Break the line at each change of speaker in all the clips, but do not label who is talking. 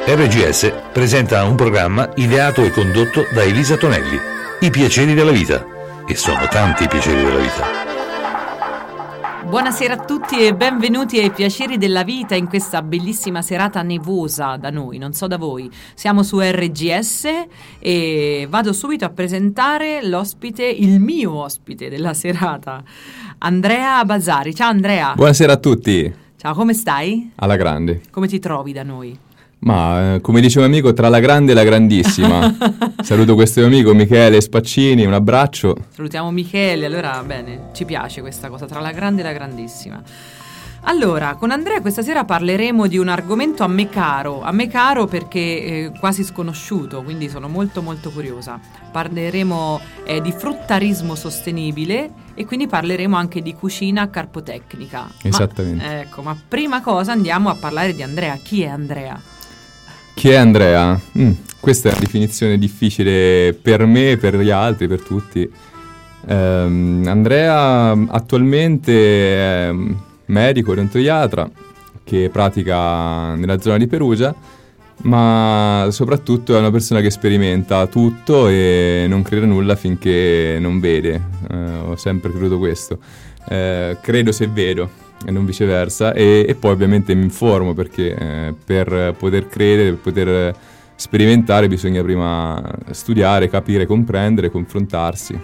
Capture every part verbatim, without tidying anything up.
R G S presenta un programma ideato e condotto da Elisa Tonelli, I piaceri della vita. E sono tanti i piaceri della vita.
Buonasera a tutti e benvenuti ai Piaceri della Vita in questa bellissima serata nevosa da noi, non so da voi. Siamo su R G S e vado subito a presentare l'ospite, il mio ospite della serata, Andrea Bazzari. Ciao Andrea.
Buonasera a tutti.
Ciao, come stai?
Alla grande.
Come ti trovi da noi?
Ma, eh, come dice un amico, tra la grande e la grandissima. Saluto questo mio amico Michele Spaccini, un abbraccio.
Salutiamo Michele, allora bene, ci piace questa cosa, tra la grande e la grandissima. Allora, con Andrea questa sera parleremo di un argomento a me caro, a me caro perché è quasi sconosciuto, quindi sono molto molto curiosa. Parleremo eh, di fruttarismo sostenibile e quindi parleremo anche di cucina carpotecnica.
Esattamente.
Ma, ecco, ma prima cosa andiamo a parlare di Andrea. Chi è Andrea?
Chi è Andrea? Mm, questa è una definizione difficile per me, per gli altri, per tutti. Um, Andrea attualmente è medico odontoiatra che pratica nella zona di Perugia, ma soprattutto è una persona che sperimenta tutto e non crede a nulla finché non vede. Uh, ho sempre creduto questo. Uh, credo se vedo e non viceversa, e, e poi ovviamente mi informo perché eh, per poter credere, per poter sperimentare bisogna prima studiare, capire, comprendere, confrontarsi.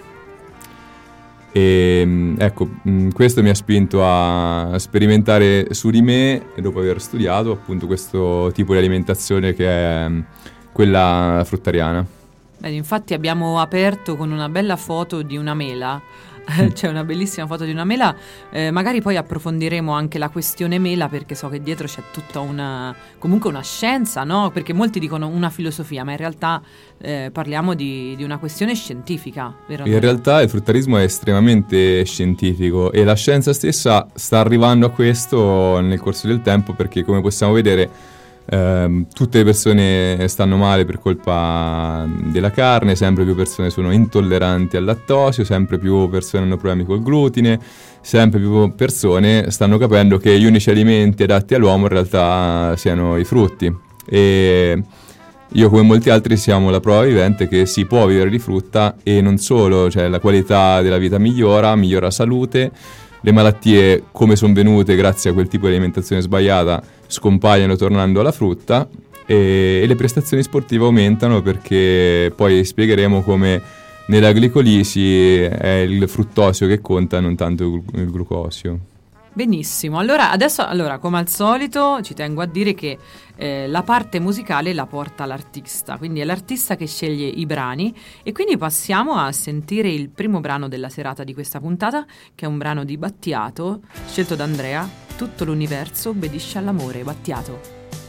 E ecco, mh, questo mi ha spinto a sperimentare su di me e dopo aver studiato appunto questo tipo di alimentazione che è mh, quella fruttariana.
Beh, infatti abbiamo aperto con una bella foto di una mela. C'è una bellissima foto di una mela, eh, magari poi approfondiremo anche la questione mela perché so che dietro c'è tutta una, comunque una scienza, no? Perché molti dicono una filosofia, ma in realtà eh, parliamo di, di una questione scientifica, vero?
In realtà il fruttarismo è estremamente scientifico e la scienza stessa sta arrivando a questo nel corso del tempo perché, come possiamo vedere, Uh, tutte le persone stanno male per colpa della carne, sempre più persone sono intolleranti al lattosio, sempre più persone hanno problemi col glutine, sempre più persone stanno capendo che gli unici alimenti adatti all'uomo in realtà siano i frutti. E io, come molti altri, siamo la prova vivente che si può vivere di frutta, e non solo, cioè la qualità della vita migliora, migliora la salute, le malattie, come sono venute grazie a quel tipo di alimentazione sbagliata, scompaiono tornando alla frutta, e, e le prestazioni sportive aumentano perché poi spiegheremo come nell'aglicolisi è il fruttosio che conta, non tanto il, il glucosio.
Benissimo, allora adesso allora, come al solito ci tengo a dire che eh, la parte musicale la porta l'artista, quindi è l'artista che sceglie i brani, e quindi passiamo a sentire il primo brano della serata di questa puntata, che è un brano di Battiato scelto da Andrea. Tutto l'universo obbedisce all'amore. Battiato.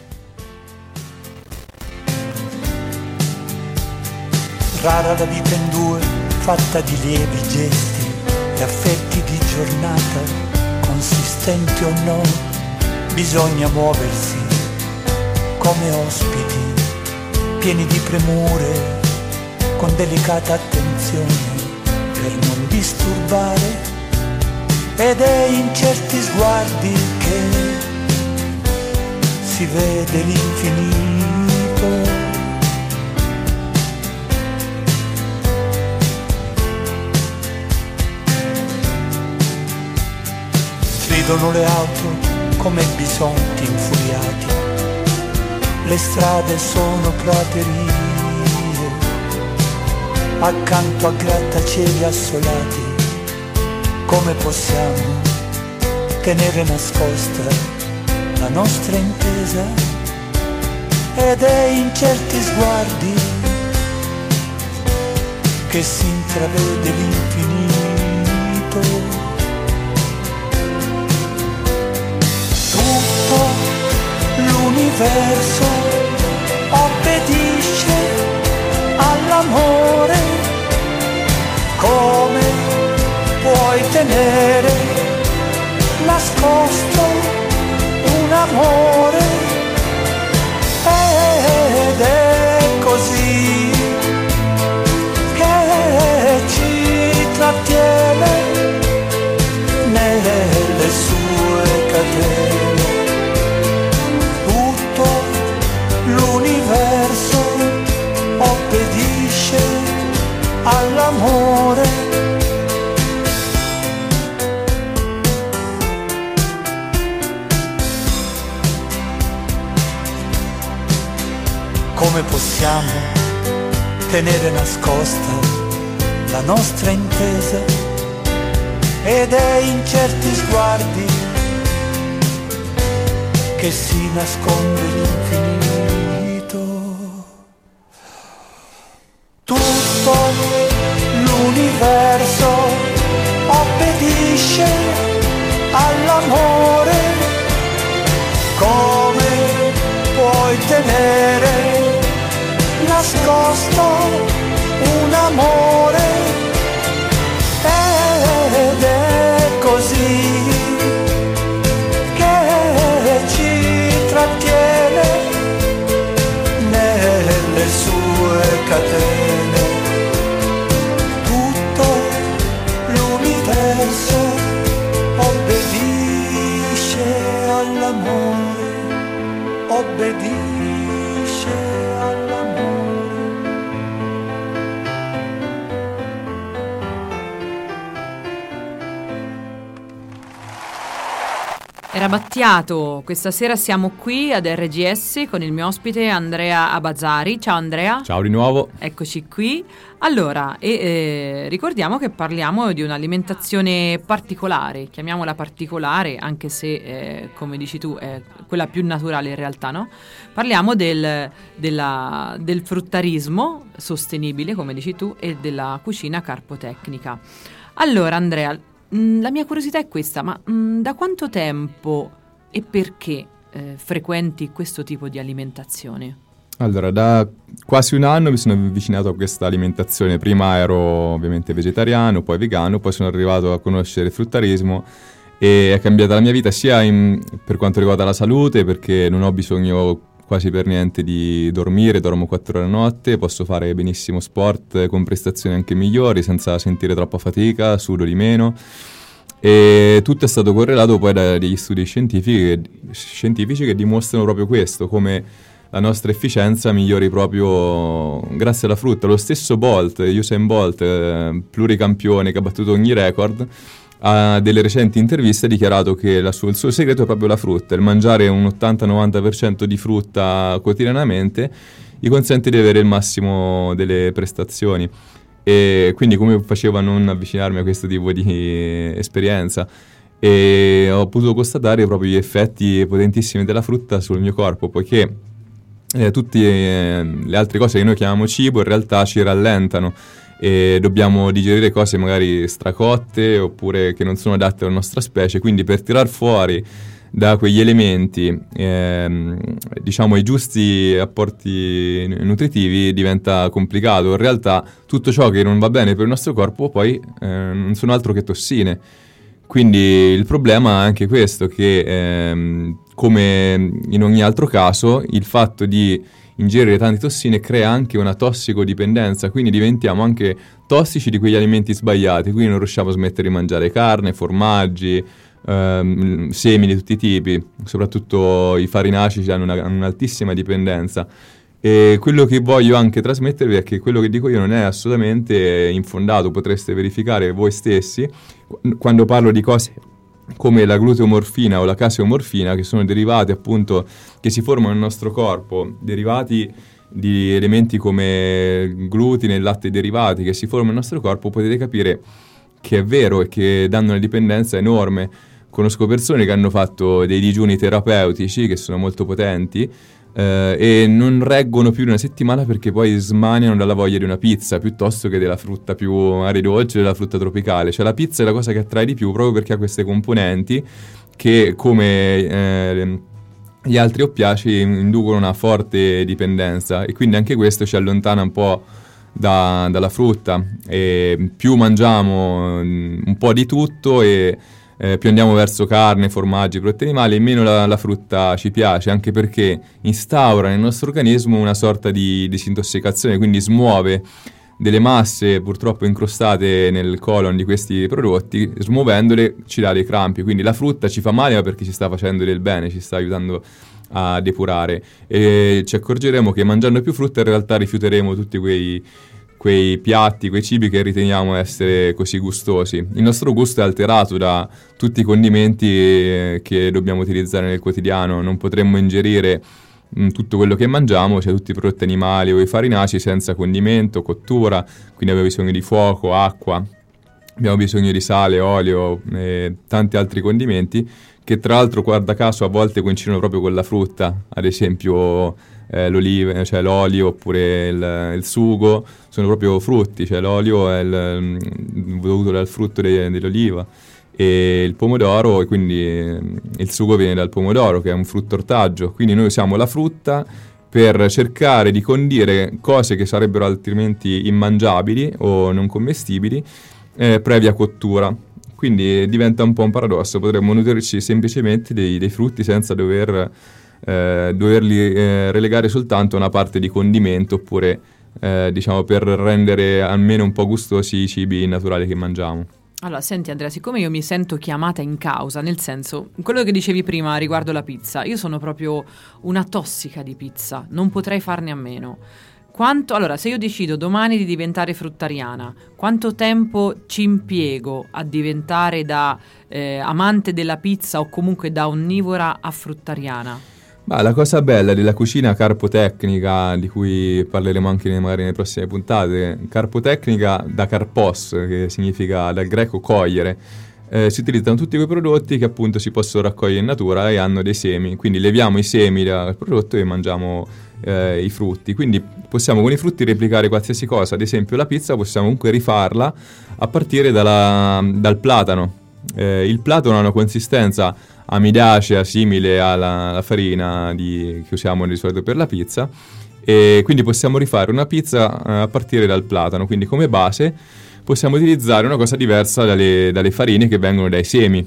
Rara la vita in due, fatta di lievi gesti e affetti di giornata, consistenti o no, bisogna muoversi come ospiti, pieni di premure, con delicata attenzione per non disturbare. Ed è in certi sguardi che si vede l'infinito. Stridono le auto come bisonti infuriati, le strade sono praterie, accanto a grattacieli assolati. Come possiamo tenere nascosta la nostra intesa? Ed è in certi sguardi che si intravede l'infinito. Tutto l'universo obbedisce all'amore. Come puoi tenere nascosto un amore? Ed è così che ci trattiene nelle sue catene. Tutto l'universo come possiamo tenere nascosta la nostra intesa, ed è in certi sguardi che si nasconde l'infinito. Tutto l'universo obbedisce all'amore. Come puoi tenere nascosto un amore? Ed è così che ci trattiene nelle sue catene. Tutto l'universo obbedisce all'amore, obbedisce all'amore.
Era Battiato, questa sera siamo qui ad R G S con il mio ospite Andrea Abazzari. Ciao Andrea.
Ciao di nuovo.
Eccoci qui. Allora, e, eh, ricordiamo che parliamo di un'alimentazione particolare, chiamiamola particolare anche se, eh, come dici tu, è quella più naturale in realtà, no? Parliamo del, della, del fruttarismo sostenibile, come dici tu, e della cucina carpotecnica. Allora Andrea, la mia curiosità è questa, ma mh, da quanto tempo e perché eh, frequenti questo tipo di alimentazione?
Allora, da quasi un anno mi sono avvicinato a questa alimentazione. Prima ero ovviamente vegetariano, poi vegano, poi sono arrivato a conoscere il fruttarismo e è cambiata la mia vita sia in, per quanto riguarda la salute, perché non ho bisogno quasi per niente di dormire, dormo quattro ore a notte, posso fare benissimo sport con prestazioni anche migliori senza sentire troppa fatica, sudo di meno, e tutto è stato correlato poi da degli studi scientifici, scientifici che dimostrano proprio questo, come la nostra efficienza migliori proprio grazie alla frutta. Lo stesso Bolt, Usain Bolt, eh, pluricampione che ha battuto ogni record, a delle recenti interviste ha dichiarato che la sua, il suo segreto è proprio la frutta. Il mangiare un ottanta novanta per cento di frutta quotidianamente gli consente di avere il massimo delle prestazioni. E quindi come facevo a non avvicinarmi a questo tipo di esperienza? E ho potuto constatare proprio gli effetti potentissimi della frutta sul mio corpo, poiché eh, tutte eh, le altre cose che noi chiamiamo cibo in realtà ci rallentano e dobbiamo digerire cose magari stracotte oppure che non sono adatte alla nostra specie, quindi per tirar fuori da quegli elementi ehm, diciamo i giusti apporti nutritivi diventa complicato. In realtà tutto ciò che non va bene per il nostro corpo poi eh, non sono altro che tossine, quindi il problema è anche questo, che ehm, come in ogni altro caso il fatto di ingerire tante tossine crea anche una tossicodipendenza, quindi diventiamo anche tossici di quegli alimenti sbagliati, quindi non riusciamo a smettere di mangiare carne, formaggi, ehm, semi di tutti i tipi, soprattutto i farinacei hanno una, un'altissima dipendenza. E quello che voglio anche trasmettervi è che quello che dico io non è assolutamente infondato, potreste verificare voi stessi quando parlo di cose come la gluteomorfina o la caseomorfina, che sono derivati appunto che si formano nel nostro corpo, derivati di elementi come glutine e latte derivati che si formano nel nostro corpo, potete capire che è vero e che danno una dipendenza enorme. Conosco persone che hanno fatto dei digiuni terapeutici che sono molto potenti eh, e non reggono più di una settimana perché poi smaniano dalla voglia di una pizza piuttosto che della frutta più agridolce, della frutta tropicale. Cioè la pizza è la cosa che attrae di più proprio perché ha queste componenti che, come eh, gli altri oppiaci, inducono una forte dipendenza, e quindi anche questo ci allontana un po' da, dalla frutta. E più mangiamo un po' di tutto e Eh, più andiamo verso carne, formaggi, prodotti animali, e meno la, la frutta ci piace, anche perché instaura nel nostro organismo una sorta di disintossicazione, quindi smuove delle masse purtroppo incrostate nel colon di questi prodotti, smuovendole ci dà dei crampi. Quindi la frutta ci fa male ma perché ci sta facendo del bene, ci sta aiutando a depurare, e ci accorgeremo che mangiando più frutta in realtà rifiuteremo tutti quei quei piatti, quei cibi che riteniamo essere così gustosi. Il nostro gusto è alterato da tutti i condimenti che dobbiamo utilizzare nel quotidiano. Non potremmo ingerire mh, tutto quello che mangiamo, cioè tutti i prodotti animali o i farinacei senza condimento, cottura, quindi abbiamo bisogno di fuoco, acqua, abbiamo bisogno di sale, olio e tanti altri condimenti che tra l'altro, guarda caso, a volte coincidono proprio con la frutta, ad esempio eh, l'olive, cioè l'olio oppure il, il sugo, sono proprio frutti, cioè l'olio è il, dovuto dal frutto de, dell'oliva e il pomodoro, e quindi il sugo viene dal pomodoro che è un frutto ortaggio, quindi noi usiamo la frutta per cercare di condire cose che sarebbero altrimenti immangiabili o non commestibili eh, previa cottura. Quindi diventa un po' un paradosso, potremmo nutrirci semplicemente dei, dei frutti senza dover, eh, doverli eh, relegare soltanto a una parte di condimento oppure eh, diciamo per rendere almeno un po' gustosi i cibi naturali che mangiamo.
Allora, senti Andrea, siccome io mi sento chiamata in causa, nel senso, quello che dicevi prima riguardo la pizza, io sono proprio una tossica di pizza, non potrei farne a meno. Quanto, allora, se io decido domani di diventare fruttariana, quanto tempo ci impiego a diventare da eh, amante della pizza o comunque da onnivora a fruttariana?
Ma la cosa bella della cucina carpotecnica, di cui parleremo anche magari nelle prossime puntate, carpotecnica da carpos, che significa dal greco cogliere, eh, si utilizzano tutti quei prodotti che appunto si possono raccogliere in natura e hanno dei semi, quindi leviamo i semi dal prodotto e mangiamo eh, i frutti, quindi possiamo con i frutti replicare qualsiasi cosa, ad esempio la pizza possiamo comunque rifarla a partire dalla, dal platano. Eh, il platano ha una consistenza amidacea simile alla, alla farina di, che usiamo di solito per la pizza, e quindi possiamo rifare una pizza eh, a partire dal platano, quindi come base possiamo utilizzare una cosa diversa dalle, dalle farine che vengono dai semi,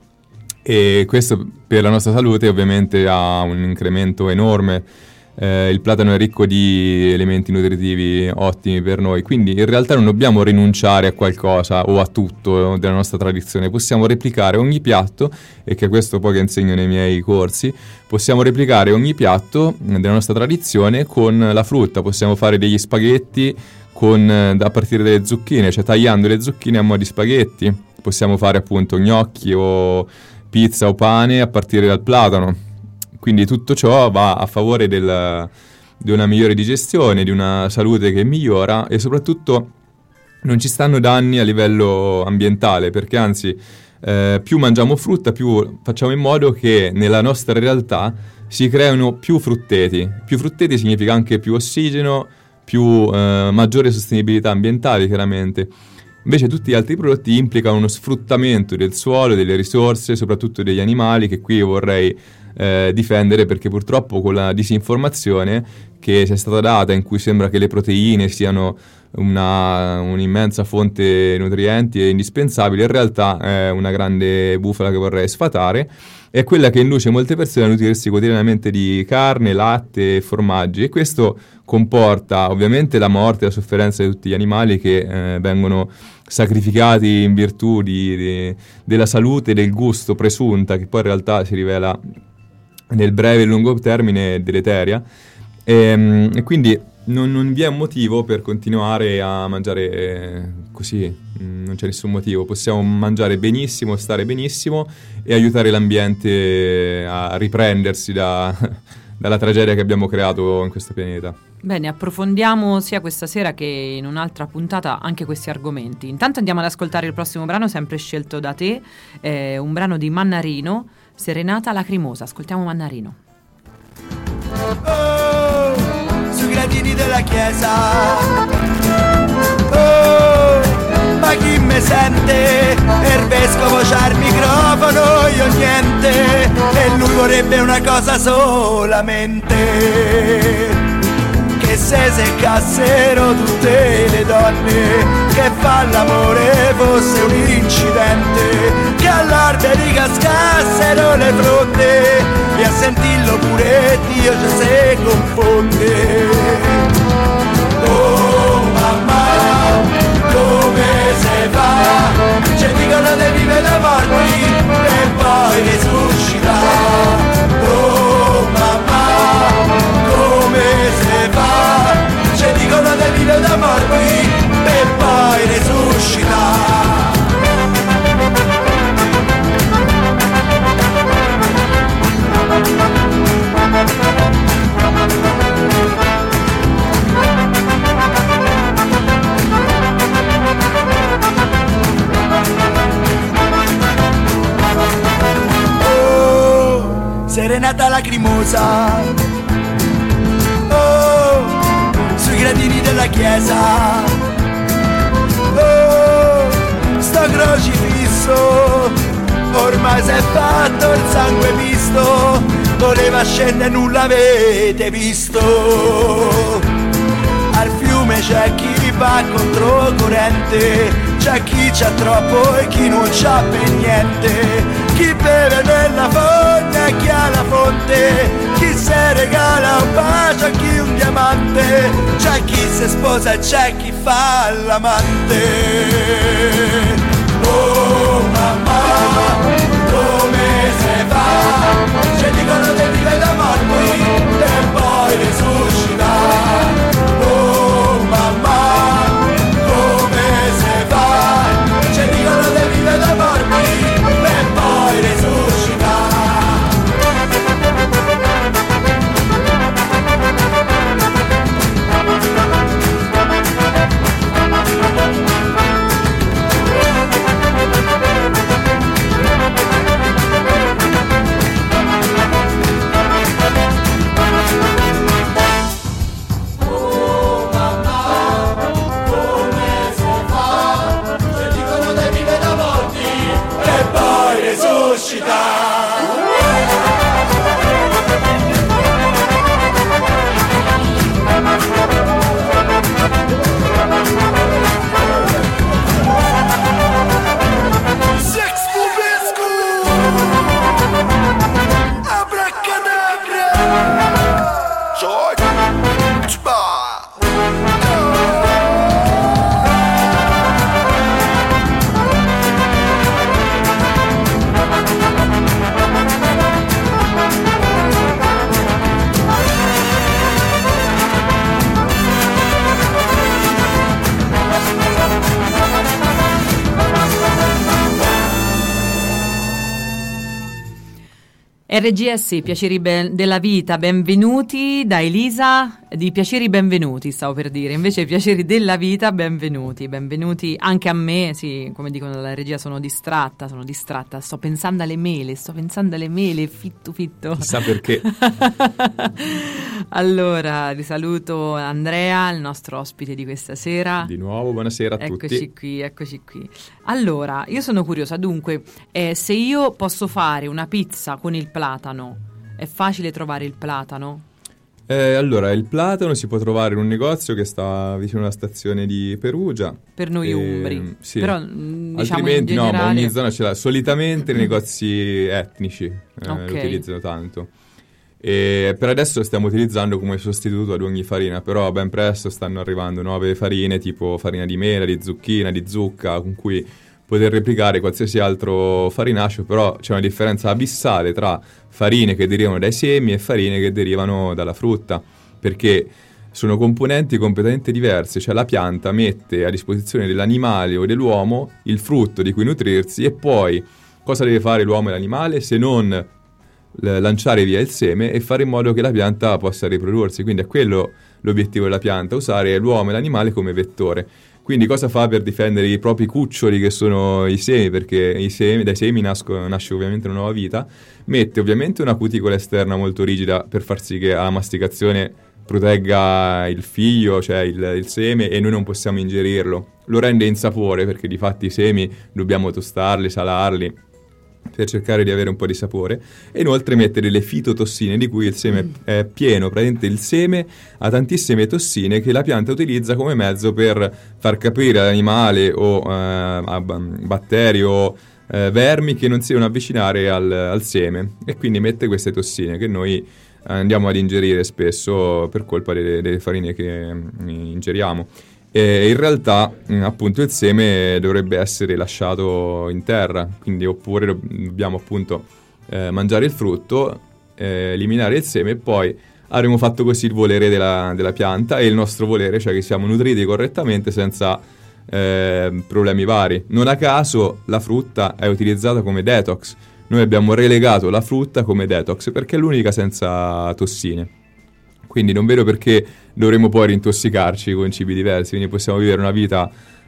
e questo per la nostra salute ovviamente ha un incremento enorme. Eh, il platano è ricco di elementi nutritivi ottimi per noi, quindi in realtà non dobbiamo rinunciare a qualcosa o a tutto della nostra tradizione, possiamo replicare ogni piatto, e che è questo poi che insegno nei miei corsi, possiamo replicare ogni piatto della nostra tradizione con la frutta, possiamo fare degli spaghetti con, a partire dalle zucchine, cioè tagliando le zucchine a mo' di spaghetti, possiamo fare appunto gnocchi o pizza o pane a partire dal platano. Quindi tutto ciò va a favore del, di una migliore digestione, di una salute che migliora, e soprattutto non ci stanno danni a livello ambientale, perché anzi eh, più mangiamo frutta, più facciamo in modo che nella nostra realtà si creano più frutteti. Più frutteti significa anche più ossigeno, più eh, maggiore sostenibilità ambientale chiaramente. Invece tutti gli altri prodotti implicano uno sfruttamento del suolo, delle risorse, soprattutto degli animali, che qui io vorrei eh, difendere, perché purtroppo con la disinformazione che ci è stata data, in cui sembra che le proteine siano una, un'immensa fonte di nutrienti e indispensabili, in realtà è una grande bufala che vorrei sfatare, è quella che induce molte persone a nutrirsi quotidianamente di carne, latte e formaggi, e questo comporta ovviamente la morte e la sofferenza di tutti gli animali che eh, vengono sacrificati in virtù di, di, della salute e del gusto presunta, che poi in realtà si rivela nel breve e lungo termine deleteria, e, e quindi non, non vi è un motivo per continuare a mangiare eh, così, non c'è nessun motivo, possiamo mangiare benissimo, stare benissimo e aiutare l'ambiente a riprendersi da, dalla tragedia che abbiamo creato in questo pianeta.
Bene, approfondiamo sia questa sera che in un'altra puntata anche questi argomenti. Intanto andiamo ad ascoltare il prossimo brano, sempre scelto da te, eh, un brano di Mannarino, Serenata Lacrimosa. Ascoltiamo Mannarino.
Oh, sui gradini della chiesa, oh, ma chi me sente? Il vescovo c'ha il microfono, io niente, e lui vorrebbe una cosa solamente, che se seccassero tutte le donne, che fa l'amore fosse un incidente, che all'alberi cascassero le fronde, e a sentirlo pure Dio ci se confonde. Oh mamma, come se fa? Ci dicono di vivere da morti e poi risuscitare. Oh mamma, come se fa? Ci dicono di vivere da morti e poi risuscitare. giornata lacrimosa, oh, sui gradini della chiesa, oh, sto crocifisso, ormai s'è fatto il sangue visto, voleva scendere nulla avete visto. Al fiume c'è chi va controcorrente, c'è chi c'ha troppo e chi non c'ha per niente, chi beve nella fogna e chi ha la fonte, chi se regala un bacio a chi un diamante, c'è chi se sposa e c'è chi fa l'amante. Oh mamma, come se fa? Ci dicono che vive da morti e poi risuscita. Oh mamma, come se fa? Ci dicono che vive da morti e poi risuscita.
R G S, Piaceri ben- della vita, benvenuti da Elisa, di Piaceri benvenuti stavo per dire, invece Piaceri della vita, benvenuti, benvenuti anche a me, sì, come dicono dalla regia sono distratta, sono distratta, sto pensando alle mele, sto pensando alle mele, fitto fitto.
Chissà perché.
Allora, risaluto Andrea, il nostro ospite di questa sera.
Di nuovo, buonasera a
eccoci
tutti.
Eccoci qui, eccoci qui. Allora, io sono curiosa, dunque, eh, se io posso fare una pizza con il platano, è facile trovare il platano?
Eh, allora, il platano si può trovare in un negozio che sta vicino alla stazione di Perugia.
Per noi
e,
umbri.
Sì.
Però, diciamo,
altrimenti
in generale...
no, ma ogni zona ce l'ha. Solitamente i negozi etnici eh,
Ok.
lo utilizzano tanto. E per adesso lo stiamo utilizzando come sostituto ad ogni farina, però ben presto stanno arrivando nuove farine tipo farina di mela, di zucchina, di zucca, con cui poter replicare qualsiasi altro farinaceo, però c'è una differenza abissale tra farine che derivano dai semi e farine che derivano dalla frutta, perché sono componenti completamente diversi, cioè la pianta mette a disposizione dell'animale o dell'uomo il frutto di cui nutrirsi e poi cosa deve fare l'uomo e l'animale se non lanciare via il seme e fare in modo che la pianta possa riprodursi. Quindi è quello l'obiettivo della pianta, usare l'uomo e l'animale come vettore. Quindi cosa fa per difendere i propri cuccioli che sono i semi, perché i semi, dai semi nasco, nasce ovviamente una nuova vita, mette ovviamente una cuticola esterna molto rigida per far sì che la masticazione protegga il figlio, cioè il, il seme, e noi non possiamo ingerirlo. Lo rende insapore perché di fatti i semi dobbiamo tostarli, salarli per cercare di avere un po' di sapore, e inoltre mette delle fitotossine di cui il seme è pieno. Praticamente il seme ha tantissime tossine che la pianta utilizza come mezzo per far capire all'animale o eh, a batteri o eh, vermi che non si devono avvicinare al, al seme, e quindi mette queste tossine che noi andiamo ad ingerire spesso per colpa delle, delle farine che mm, ingeriamo. E in realtà mh, appunto il seme dovrebbe essere lasciato in terra, quindi oppure dobbiamo appunto eh, mangiare il frutto, eh, eliminare il seme, e poi avremo fatto così il volere della, della pianta e il nostro volere, cioè che siamo nutriti correttamente senza eh, problemi vari. Non a caso la frutta è utilizzata come detox, noi abbiamo relegato la frutta come detox perché è l'unica senza tossine. Quindi non vedo perché dovremmo poi rintossicarci con cibi diversi, quindi possiamo vivere una vita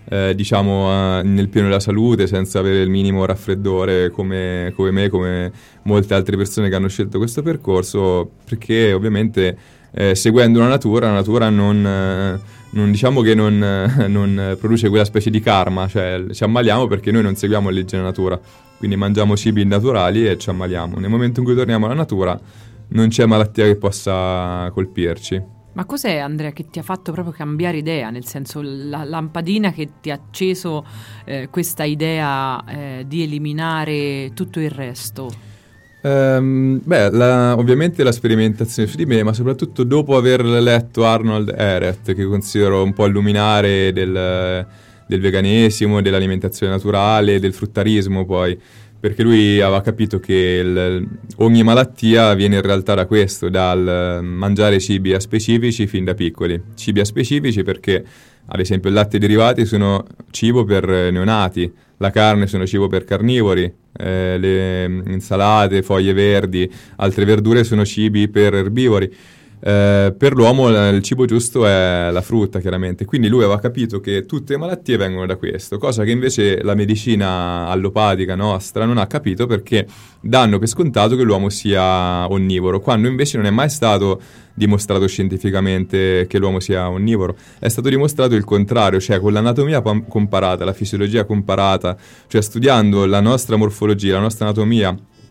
eh, diciamo, eh, nel pieno della salute, senza avere il minimo raffreddore come, come me, come molte altre persone che hanno scelto questo percorso, perché ovviamente eh, seguendo la natura, la natura non... Eh, non diciamo che non, non produce quella specie di karma, cioè ci ammaliamo perché noi non seguiamo le leggi della natura, quindi mangiamo cibi naturali e ci ammaliamo. Nel momento in cui torniamo alla natura non c'è malattia che possa colpirci.
Ma cos'è, Andrea, che ti ha fatto proprio cambiare idea, nel senso la lampadina che ti ha acceso eh, questa idea eh, di eliminare tutto il resto?
Um, beh, la, ovviamente la sperimentazione su di me, ma soprattutto dopo aver letto Arnold Ehret, che considero un po' il luminare del, del veganesimo, dell'alimentazione naturale, del fruttarismo poi, perché lui aveva capito che il, ogni malattia viene in realtà da questo, dal mangiare cibi aspecifici fin da piccoli. Cibi aspecifici perché, ad esempio, il latte e i derivati sono cibo per neonati, la carne sono cibo per carnivori, eh, le insalate, foglie verdi, altre verdure sono cibi per erbivori. Eh, per l'uomo il cibo giusto è la frutta, chiaramente. Quindi lui aveva capito che tutte le malattie vengono da questo, cosa che invece la medicina allopatica nostra non ha capito, perché danno per scontato che l'uomo sia onnivoro, quando invece non è mai stato dimostrato scientificamente che l'uomo sia onnivoro. È stato dimostrato il contrario, cioè con l'anatomia comparata, la fisiologia comparata, cioè studiando la nostra morfologia, la nostra anatomia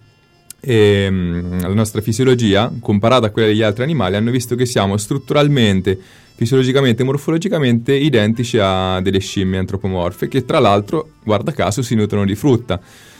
e um, la nostra fisiologia comparata a quella degli altri animali, hanno visto che siamo strutturalmente, fisiologicamente e morfologicamente identici a delle scimmie antropomorfe, che tra l'altro, guarda caso, si nutrono di frutta.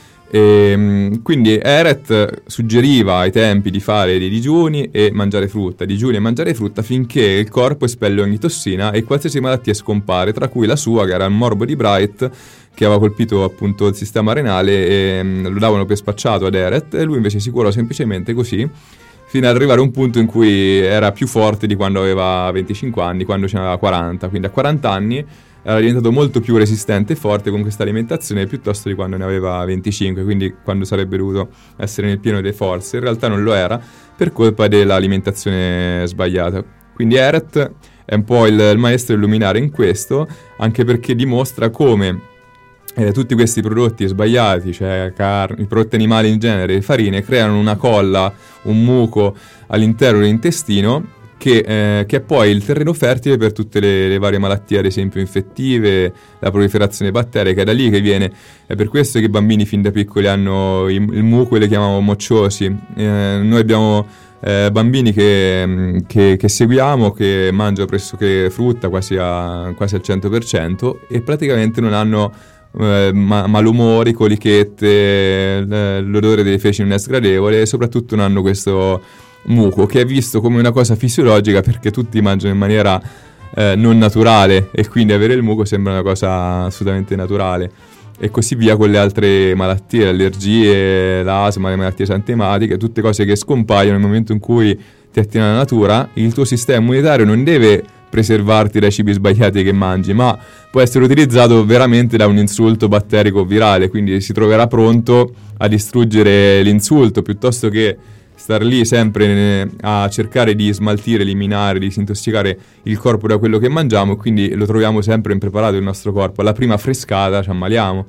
E, quindi Ehret suggeriva ai tempi di fare dei digiuni e mangiare frutta, digiuni e mangiare frutta finché il corpo espelle ogni tossina e qualsiasi malattia scompare, tra cui la sua, che era il morbo di Bright, che aveva colpito appunto il sistema renale, e um, lo davano per spacciato ad Ehret, e lui invece si curò semplicemente così fino ad arrivare a un punto in cui era più forte di quando aveva venticinque anni, quando ce n'aveva quaranta. Quindi a quaranta anni era diventato molto più resistente e forte con questa alimentazione piuttosto di quando ne aveva venticinque, quindi quando sarebbe dovuto essere nel pieno delle forze. In realtà non lo era per colpa dell'alimentazione sbagliata. Quindi Ehret è un po' il, il maestro illuminare in questo, anche perché dimostra come eh, tutti questi prodotti sbagliati, cioè car- i prodotti animali in genere, le farine, creano una colla, un muco all'interno dell'intestino, Che, eh, che è poi il terreno fertile per tutte le, le varie malattie, ad esempio infettive, la proliferazione batterica, è da lì che viene. È per questo che i bambini fin da piccoli hanno il, il muco e le chiamiamo mocciosi. Eh, noi abbiamo eh, bambini che, che, che seguiamo, che mangiano pressoché frutta quasi, a, quasi al cento per cento e praticamente non hanno eh, ma- malumori, colichette, l'odore delle feci non è sgradevole e soprattutto non hanno questo muco, che è visto come una cosa fisiologica perché tutti mangiano in maniera eh, non naturale e quindi avere il muco sembra una cosa assolutamente naturale, e così via con le altre malattie, le allergie, l'asma, le malattie esantematiche, tutte cose che scompaiono nel momento in cui ti attieni alla natura. Il tuo sistema immunitario non deve preservarti dai cibi sbagliati che mangi, ma può essere utilizzato veramente da un insulto batterico o virale, quindi si troverà pronto a distruggere l'insulto piuttosto che star lì sempre a cercare di smaltire, eliminare, disintossicare il corpo da quello che mangiamo, quindi lo troviamo sempre impreparato il nostro corpo. Alla prima frescata ci ammaliamo.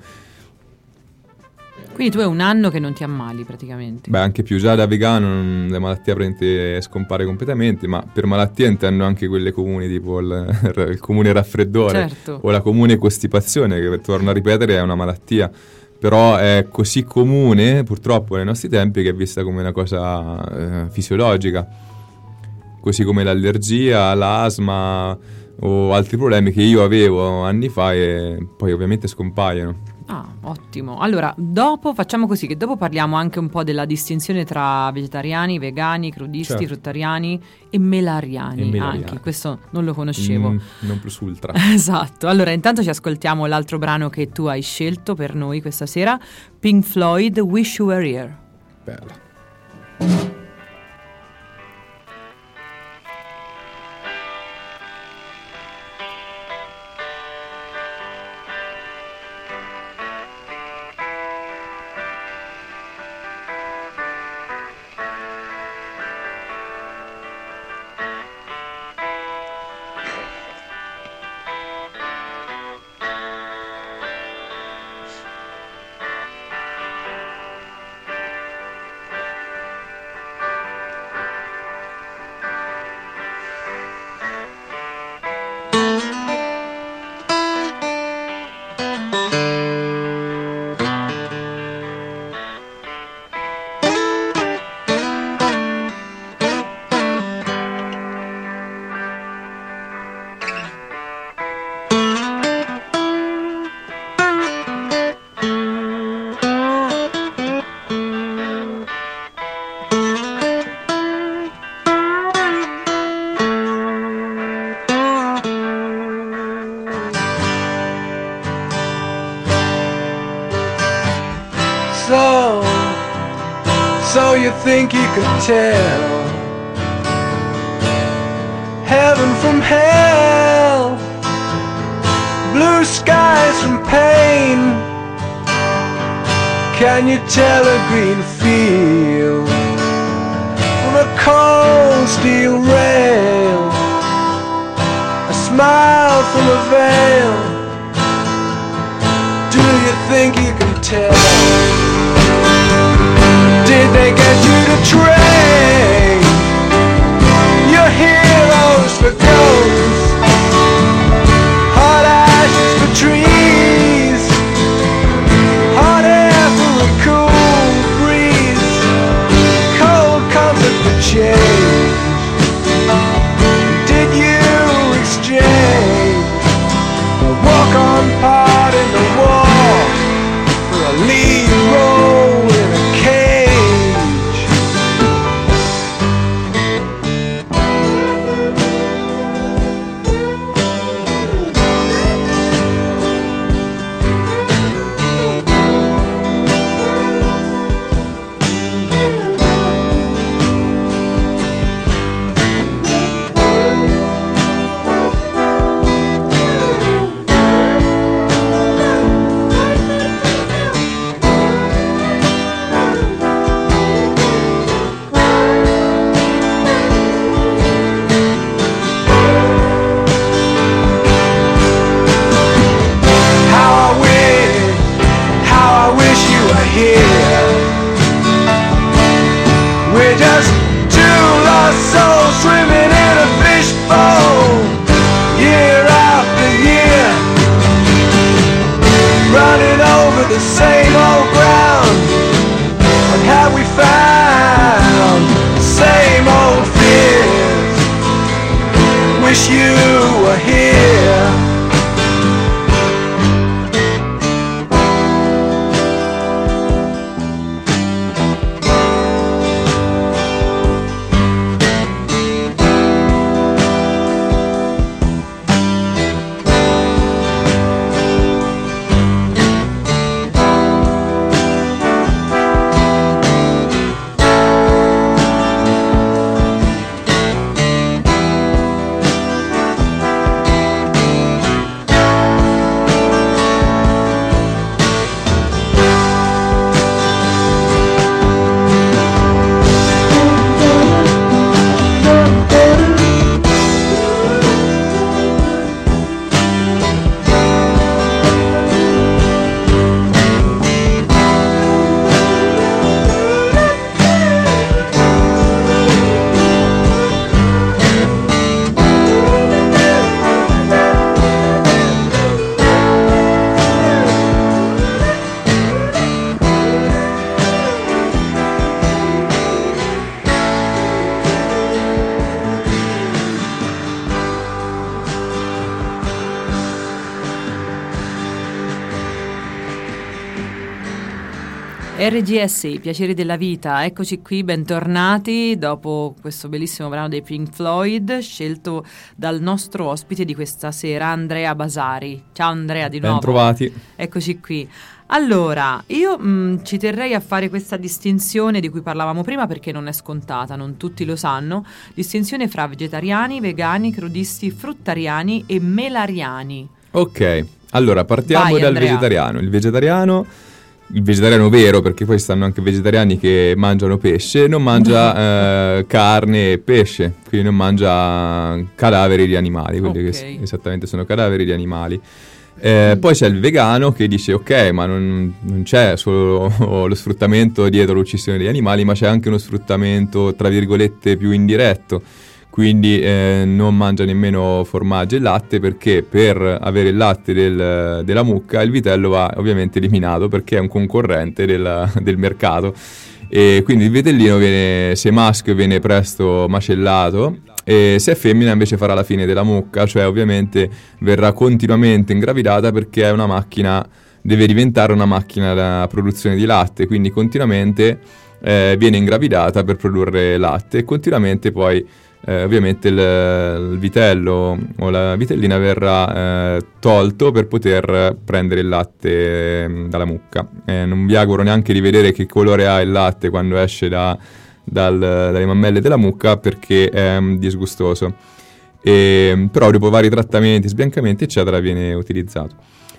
Quindi tu è un anno che non ti ammali praticamente?
Beh, anche più, già da vegano la malattia praticamente scompare completamente, ma per malattie intendo anche quelle comuni, tipo il, il comune raffreddore,
certo,
o la comune costipazione, che torno a ripetere è una malattia. Però è così comune purtroppo nei nostri tempi che è vista come una cosa eh, fisiologica, così come l'allergia, l'asma o altri problemi che io avevo anni fa e poi ovviamente scompaiono.
Ah, ottimo. Allora, dopo facciamo così, che dopo parliamo anche un po' della distinzione tra vegetariani, vegani, crudisti,
certo,
fruttariani e melariani,
e melariani.
Anche, questo non lo conoscevo.
Mm, non plus ultra.
Esatto. Allora, intanto ci ascoltiamo l'altro brano che tu hai scelto per noi questa sera, Pink Floyd, Wish You Were Here.
Bella.
you think you can tell heaven from hell, blue skies from pain? Can you tell a green field from a cold steel rail, a smile from a veil? Do you think you can tell? Did they get you to train your heroes for ghosts, hot ashes for trees, hot air for a cool breeze, cold comfort for change? Did you exchange a walk-on part in the wall for a lead role in a cage?
R G S, i piaceri della vita, eccoci qui, bentornati dopo questo bellissimo brano dei Pink Floyd scelto dal nostro ospite di questa sera, Andrea Basari. Ciao Andrea, di nuovo.
Bentrovati.
Eccoci qui. Allora, io mh, ci terrei a fare questa distinzione di cui parlavamo prima perché non è scontata, non tutti lo sanno, distinzione fra vegetariani, vegani, crudisti, fruttariani e melariani.
Ok, allora partiamo
Vai,
dal
Andrea.
vegetariano. Il vegetariano... Il vegetariano vero, perché poi stanno anche vegetariani che mangiano pesce, non mangia eh, carne e pesce, quindi non mangia cadaveri di animali, quelli
Ok.
che s- esattamente sono cadaveri di animali. Eh, poi c'è il vegano che dice ok, ma non, non c'è solo lo sfruttamento dietro l'uccisione degli animali, ma c'è anche uno sfruttamento tra virgolette più indiretto. Quindi eh, non mangia nemmeno formaggio e latte, perché per avere il latte del, della mucca il vitello va ovviamente eliminato perché è un concorrente del, del mercato, e quindi il vitellino viene, se maschio viene presto macellato, e se è femmina invece farà la fine della mucca, cioè ovviamente verrà continuamente ingravidata perché è una macchina, deve diventare una macchina da produzione di latte, quindi continuamente eh, viene ingravidata per produrre latte e continuamente poi eh, ovviamente il, il vitello o la vitellina verrà eh, tolto per poter prendere il latte eh, dalla mucca. Eh, non vi auguro neanche di vedere che colore ha il latte quando esce da, dal, dalle mammelle della mucca, perché è um, disgustoso. E, però dopo vari trattamenti, sbiancamenti eccetera viene utilizzato.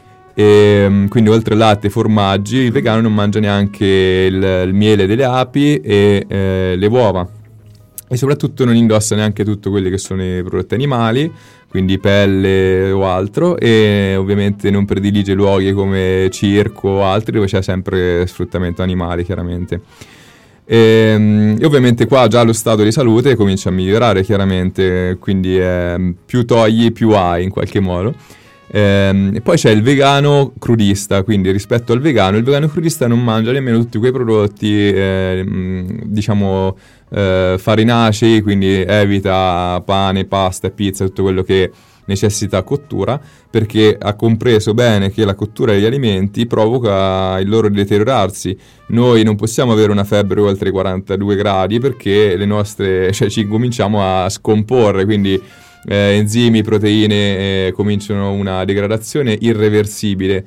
E, quindi oltre al latte e formaggi, il vegano non mangia neanche il, il miele delle api e eh, le uova, e soprattutto non indossa neanche tutto quelli che sono i prodotti animali, quindi pelle o altro, e ovviamente non predilige luoghi come circo o altri dove c'è sempre sfruttamento animale, chiaramente. E, e ovviamente qua già lo stato di salute comincia a migliorare, chiaramente, quindi eh, più togli più hai in qualche modo. E, e poi c'è il vegano crudista, quindi rispetto al vegano, il vegano crudista non mangia nemmeno tutti quei prodotti eh, diciamo eh, farinacei, quindi evita pane, pasta e pizza, tutto quello che necessita cottura, perché ha compreso bene che la cottura degli alimenti provoca il loro deteriorarsi. Noi non possiamo avere una febbre oltre i quarantadue gradi perché le nostre, cioè, ci cominciamo a scomporre, quindi eh, enzimi, proteine eh, cominciano una degradazione irreversibile,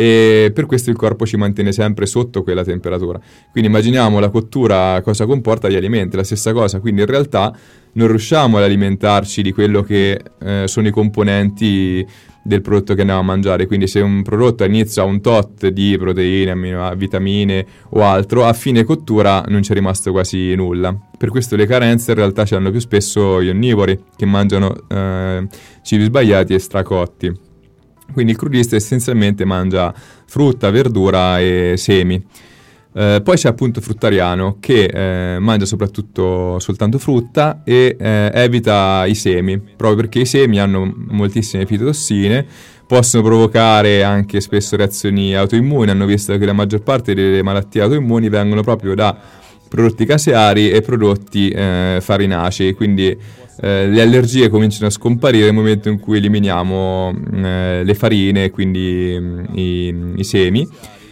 e per questo il corpo ci mantiene sempre sotto quella temperatura. Quindi immaginiamo la cottura cosa comporta agli alimenti, la stessa cosa, quindi in realtà non riusciamo ad alimentarci di quello che eh, sono i componenti del prodotto che andiamo a mangiare. Quindi se un prodotto all'inizio ha un tot di proteine, vitamine o altro, a fine cottura non c'è rimasto quasi nulla. Per questo le carenze in realtà ce l'hanno più spesso gli onnivori, che mangiano eh, cibi sbagliati e stracotti. Quindi il crudista essenzialmente mangia frutta, verdura e semi. Eh, poi c'è appunto il fruttariano, che eh, mangia soprattutto soltanto frutta e eh, evita i semi, proprio perché i semi hanno moltissime fitotossine, possono provocare anche spesso reazioni autoimmuni. Hanno visto che la maggior parte delle malattie autoimmuni vengono proprio da prodotti caseari e prodotti eh, farinacei, quindi eh, le allergie cominciano a scomparire nel momento in cui eliminiamo eh, le farine, quindi mh, i, i semi.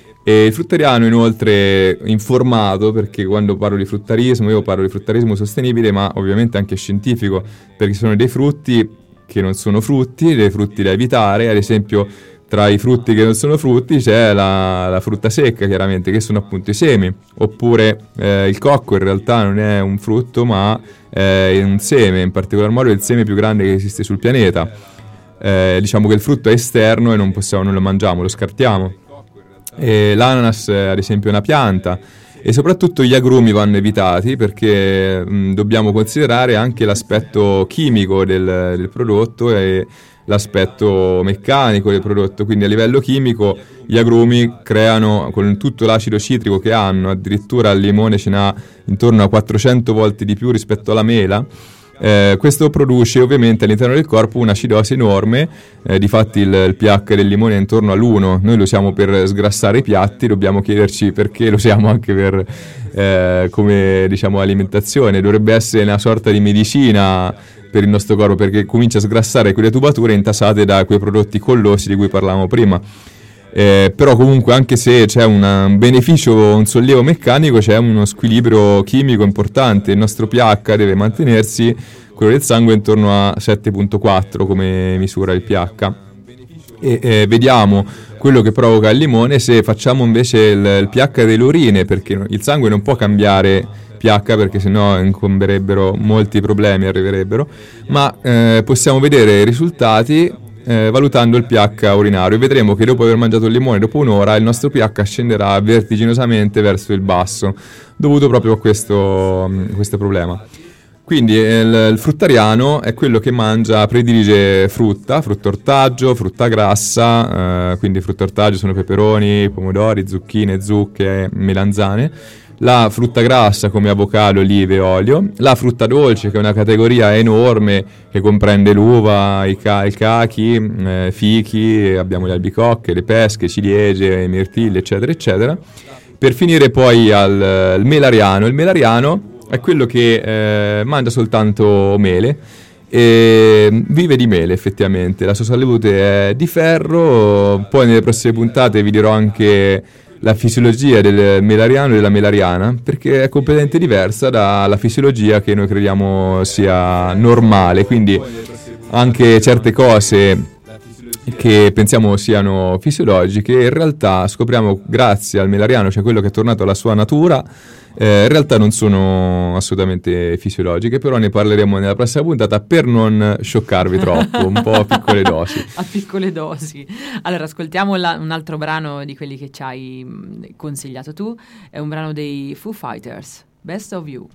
E il fruttariano inoltre informato, perché quando parlo di fruttarismo io parlo di fruttarismo sostenibile, ma ovviamente anche scientifico, perché sono dei frutti che non sono frutti, dei frutti da evitare. Ad esempio, tra i frutti che non sono frutti c'è la, la frutta secca, chiaramente, che sono appunto i semi, oppure eh, il cocco in realtà non è un frutto ma è un seme, in particolar modo è il seme più grande che esiste sul pianeta. Eh, diciamo che il frutto è esterno e non possiamo, non lo mangiamo, lo scartiamo. E l'ananas ad esempio è una pianta, e soprattutto gli agrumi vanno evitati, perché mh, dobbiamo considerare anche l'aspetto chimico del, del prodotto e l'aspetto meccanico del prodotto. Quindi a livello chimico gli agrumi creano, con tutto l'acido citrico che hanno, addirittura il limone ce n'ha intorno a quattrocento volte di più rispetto alla mela. Eh, questo produce ovviamente all'interno del corpo un'acidosi enorme, eh, difatti il, il pH del limone è intorno all'uno. Noi lo usiamo per sgrassare i piatti, dobbiamo chiederci perché lo usiamo anche per eh, come diciamo alimentazione. Dovrebbe essere una sorta di medicina per il nostro corpo, perché comincia a sgrassare quelle tubature intasate da quei prodotti collosi di cui parlavamo prima. Eh, però comunque, anche se c'è una, un beneficio, un sollievo meccanico, c'è uno squilibrio chimico importante. Il nostro pH deve mantenersi, quello del sangue, intorno a sette virgola quattro come misura il pH. E eh, vediamo quello che provoca il limone se facciamo invece il, il pH delle urine, perché il sangue non può cambiare pH, perché sennò incomberebbero molti problemi, arriverebbero, ma eh, possiamo vedere i risultati Eh, valutando il pH urinario, e vedremo che dopo aver mangiato il limone, dopo un'ora, il nostro pH scenderà vertiginosamente verso il basso, dovuto proprio a questo, questo problema. Quindi il, il fruttariano è quello che mangia, predilige frutta, frutta ortaggio, frutta grassa, eh, quindi frutta ortaggio sono peperoni, pomodori, zucchine, zucche, melanzane. La frutta grassa come avocado, olive e olio, la frutta dolce, che è una categoria enorme che comprende l'uva, i, ca- il cachi, eh, fichi, abbiamo le albicocche, le pesche, ciliegie, i mirtilli, eccetera, eccetera. Per finire poi al, al melariano. Il melariano è quello che eh, mangia soltanto mele e vive di mele, effettivamente. La sua salute è di ferro. Poi nelle prossime puntate vi dirò anche la fisiologia del melariano e della melariana, perché è completamente diversa dalla fisiologia che noi crediamo sia normale, quindi anche certe cose che pensiamo siano fisiologiche in realtà scopriamo grazie al melariano, cioè quello che è tornato alla sua natura, eh, in realtà non sono assolutamente fisiologiche, però ne parleremo nella prossima puntata per non scioccarvi troppo, un po' a piccole dosi.
A piccole dosi. Allora, ascoltiamo la, un altro brano di quelli che ci hai mh, consigliato tu, è un brano dei Foo Fighters, Best of You.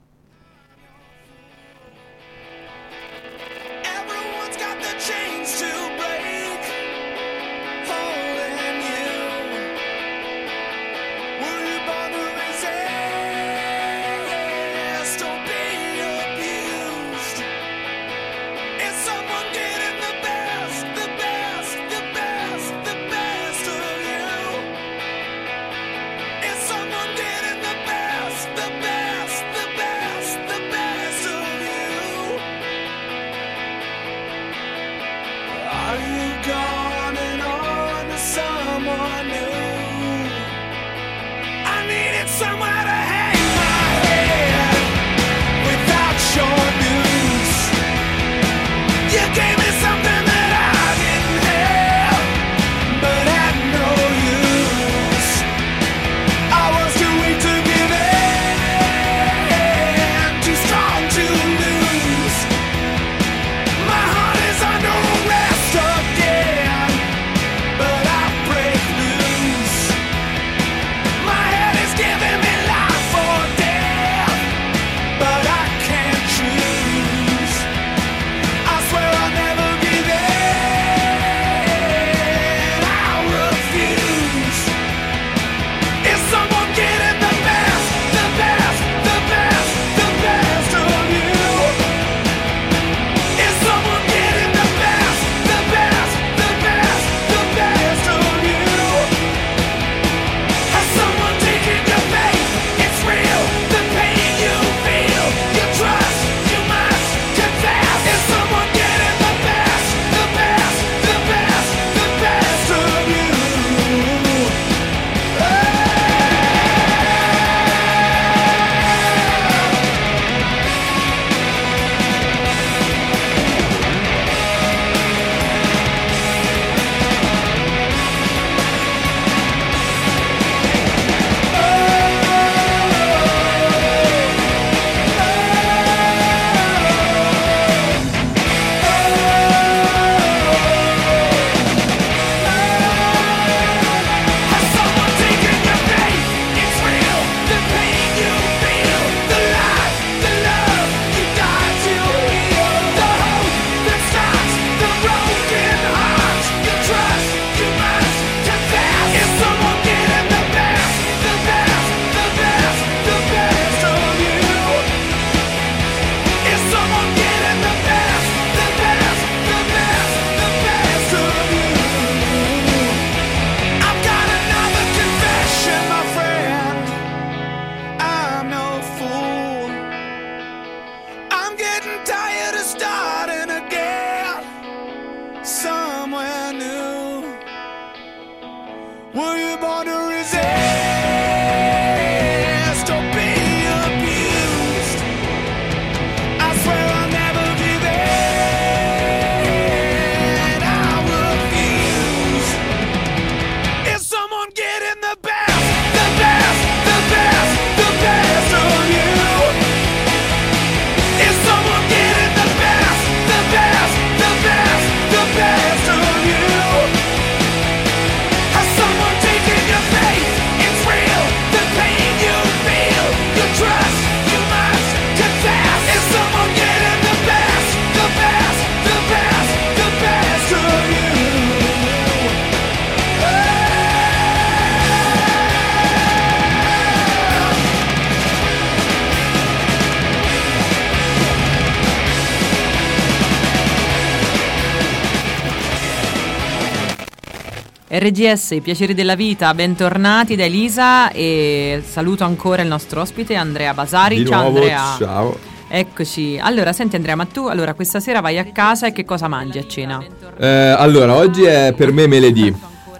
R G S, i piaceri della vita, bentornati da Elisa e saluto ancora il nostro ospite Andrea Basari.
Di
ciao
nuovo,
Andrea.
Ciao.
Eccoci. Allora, senti Andrea, ma tu allora questa sera vai a casa e che cosa mangi a cena?
Eh, allora, oggi è per me meledì.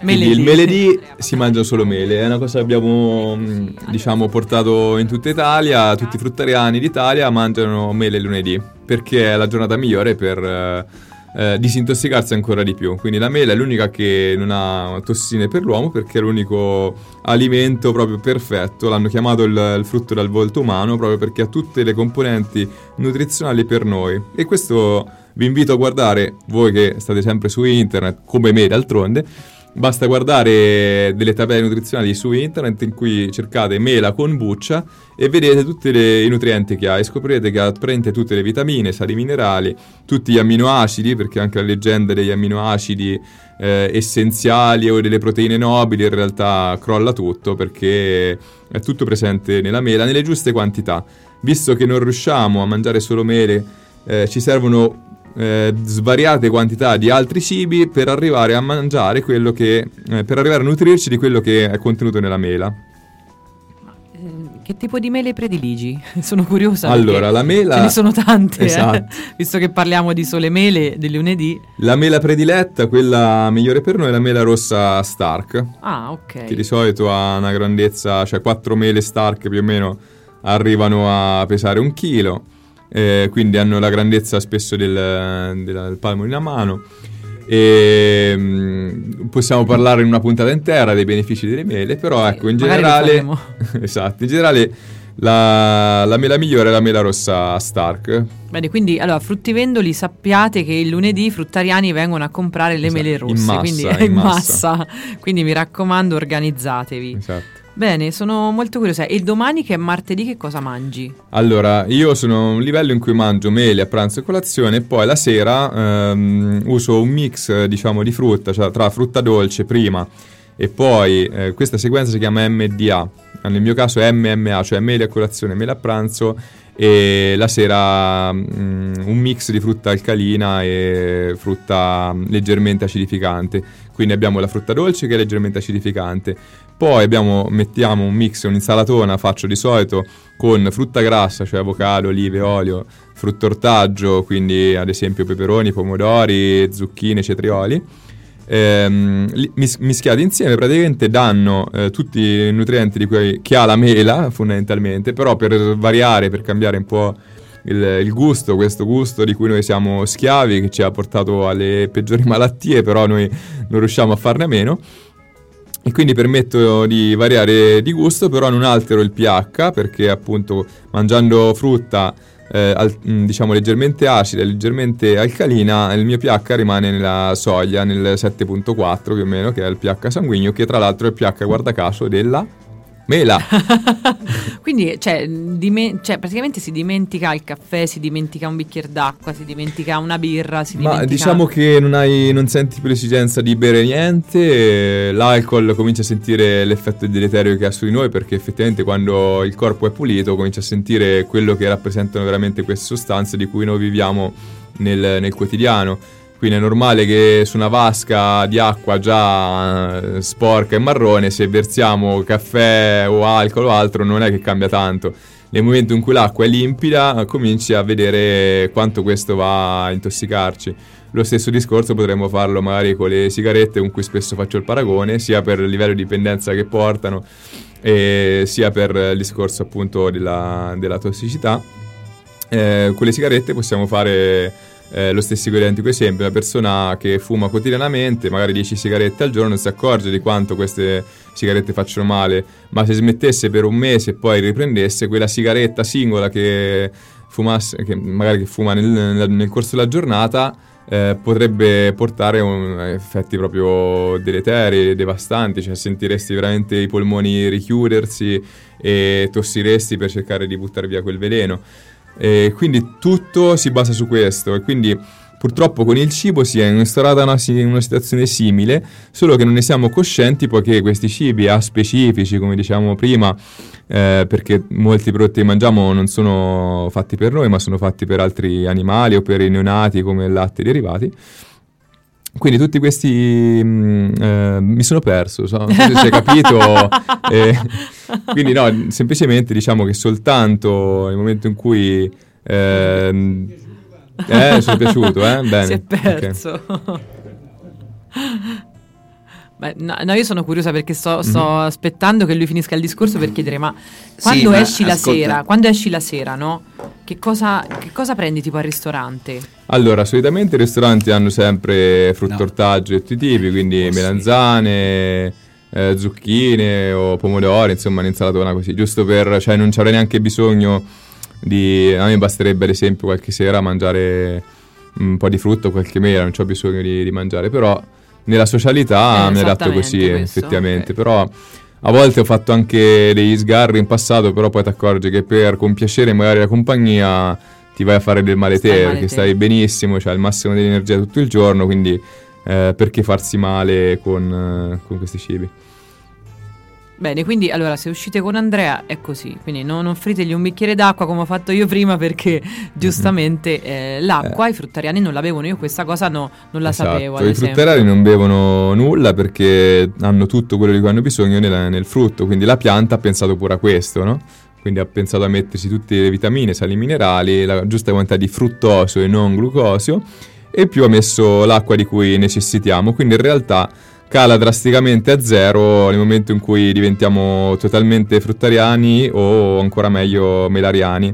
Quindi il meledì si mangia solo mele, è una cosa che abbiamo diciamo portato in tutta Italia, tutti i fruttariani d'Italia mangiano mele il lunedì, perché è la giornata migliore per eh, disintossicarsi ancora di più. Quindi la mela è l'unica che non ha tossine per l'uomo, perché è l'unico alimento proprio perfetto, l'hanno chiamato il, il frutto dal volto umano proprio perché ha tutte le componenti nutrizionali per noi. E questo vi invito a guardare, voi che state sempre su internet, come me d'altronde. Basta guardare delle tabelle nutrizionali su internet in cui cercate mela con buccia e vedete tutti i nutrienti che ha e scoprirete che ha prende tutte le vitamine, sali minerali, tutti gli amminoacidi, perché anche la leggenda degli amminoacidi eh, essenziali o delle proteine nobili in realtà crolla tutto, perché è tutto presente nella mela nelle giuste quantità. Visto che non riusciamo a mangiare solo mele, eh, ci servono Eh, svariate quantità di altri cibi per arrivare a mangiare quello che eh, per arrivare a nutrirci di quello che è contenuto nella mela.
Che tipo di mele prediligi? Sono curiosa.
Allora, la mela
ce ne sono tante,
esatto.
eh? Visto che parliamo di sole mele del lunedì.
La mela prediletta, quella migliore per noi, è la mela rossa Stark.
Ah, ok.
Che di solito ha una grandezza, cioè quattro mele Stark più o meno arrivano a pesare un chilo. Eh, quindi hanno la grandezza spesso del, del, del palmo di una mano e mh, possiamo parlare in una puntata intera dei benefici delle mele, però ecco, in generale esatto, in generale la, la mela migliore è la mela rossa Stark.
Bene, quindi allora fruttivendoli, sappiate che il lunedì i fruttariani vengono a comprare le
esatto,
mele rosse,
in massa,
quindi
in
in
massa.
massa. Quindi mi raccomando, organizzatevi.
Esatto.
Bene, sono molto curiosa. E domani, che è martedì, che cosa mangi?
Allora, io sono a un livello in cui mangio mele a pranzo e colazione, e poi la sera ehm, uso un mix, diciamo, di frutta, cioè tra frutta dolce prima e poi eh, questa sequenza si chiama M D A. Nel mio caso è M M A, cioè mele a colazione, mele a pranzo, e la sera um, un mix di frutta alcalina e frutta leggermente acidificante. Quindi abbiamo la frutta dolce che è leggermente acidificante, poi abbiamo, mettiamo un mix, un'insalatona, faccio di solito con frutta grassa, cioè avocado, olive, olio, frutto ortaggio, quindi ad esempio peperoni, pomodori, zucchine, cetrioli. Ehm, mis- mischiati insieme praticamente danno eh, tutti i nutrienti di cui che ha la mela fondamentalmente, però per variare, per cambiare un po' il, il gusto, questo gusto di cui noi siamo schiavi, che ci ha portato alle peggiori malattie, però noi non riusciamo a farne a meno, e quindi permetto di variare di gusto, però non altero il pH, perché appunto mangiando frutta Eh, al, diciamo leggermente acida e leggermente alcalina, il mio pH rimane nella soglia, nel sette virgola quattro più o meno, che è il pH sanguigno, che tra l'altro è il pH, guarda caso, della mela.
Quindi cioè, dime- cioè praticamente si dimentica il caffè, si dimentica un bicchiere d'acqua, si dimentica una birra, si
Ma
dimentica...
diciamo che non hai, non senti più l'esigenza di bere niente, l'alcol comincia a sentire l'effetto deleterio che ha su di noi, perché effettivamente quando il corpo è pulito comincia a sentire quello che rappresentano veramente queste sostanze di cui noi viviamo nel, nel quotidiano. Quindi è normale che su una vasca di acqua già eh, sporca e marrone, se versiamo caffè o alcol o altro, non è che cambia tanto. Nel momento in cui l'acqua è limpida, cominci a vedere quanto questo va a intossicarci. Lo stesso discorso potremmo farlo magari con le sigarette, con cui spesso faccio il paragone, sia per il livello di dipendenza che portano, e sia per il discorso appunto della, della tossicità. Eh, con le sigarette possiamo fare... Eh, lo stesso identico esempio: una persona che fuma quotidianamente magari dieci sigarette al giorno non si accorge di quanto queste sigarette facciano male, ma se smettesse per un mese e poi riprendesse, quella sigaretta singola che fumasse, che magari che fuma nel, nel, nel corso della giornata, eh, potrebbe portare un, effetti proprio deleteri, devastanti, cioè sentiresti veramente i polmoni richiudersi e tossiresti per cercare di buttare via quel veleno. E quindi tutto si basa su questo, e quindi purtroppo con il cibo si è instaurata una, una situazione simile, solo che non ne siamo coscienti, poiché questi cibi aspecifici, come diciamo prima, eh, perché molti prodotti che mangiamo non sono fatti per noi, ma sono fatti per altri animali o per i neonati, come il latte e i derivati. Quindi tutti questi mh, eh, mi sono perso, so, non so se si è capito. eh, quindi no, semplicemente diciamo che soltanto nel momento in cui eh, eh sono piaciuto, eh? Bene.
Si è perso.
Okay.
Beh, no, no, io sono curiosa perché sto, sto mm-hmm. aspettando che lui finisca il discorso per chiedere, ma quando
sì,
esci
ma
la
ascolta.
sera, quando esci la sera, no? Che cosa, che cosa prendi tipo al ristorante?
Allora, solitamente i ristoranti hanno sempre frutto
No.
ortaggio e tutti i tipi, quindi
Oh, sì.
melanzane, eh, zucchine o pomodori, insomma un'insalatona così, giusto per, cioè non ci avrei neanche bisogno di, a me basterebbe ad esempio qualche sera mangiare un po' di frutta o qualche mela, non ho bisogno di, di mangiare, però nella socialità
Eh,
mi adatto
esattamente
così,
questo,
effettivamente,
ok.
però a volte ho fatto anche degli sgarri in passato, però poi ti accorgi che per compiacere magari la compagnia ti vai a fare del male te,
Stai male
perché
te.
stai benissimo, c'hai il massimo di energia tutto il giorno, quindi eh, perché farsi male con, eh, con questi cibi?
Bene, quindi allora se uscite con Andrea è così, quindi non offritegli un bicchiere d'acqua come ho fatto io prima perché giustamente eh, l'acqua i fruttariani non la bevono, io questa cosa no, non la
Esatto.
sapevo ad
I
esempio.
fruttarari non bevono nulla perché hanno tutto quello di cui hanno bisogno nel, nel frutto, quindi la pianta ha pensato pure a questo, no? Quindi ha pensato a mettersi tutte le vitamine, sali minerali, la giusta quantità di fruttosio e non glucosio, e più ha messo l'acqua di cui necessitiamo, quindi in realtà cala drasticamente a zero nel momento in cui diventiamo totalmente fruttariani o ancora meglio melariani.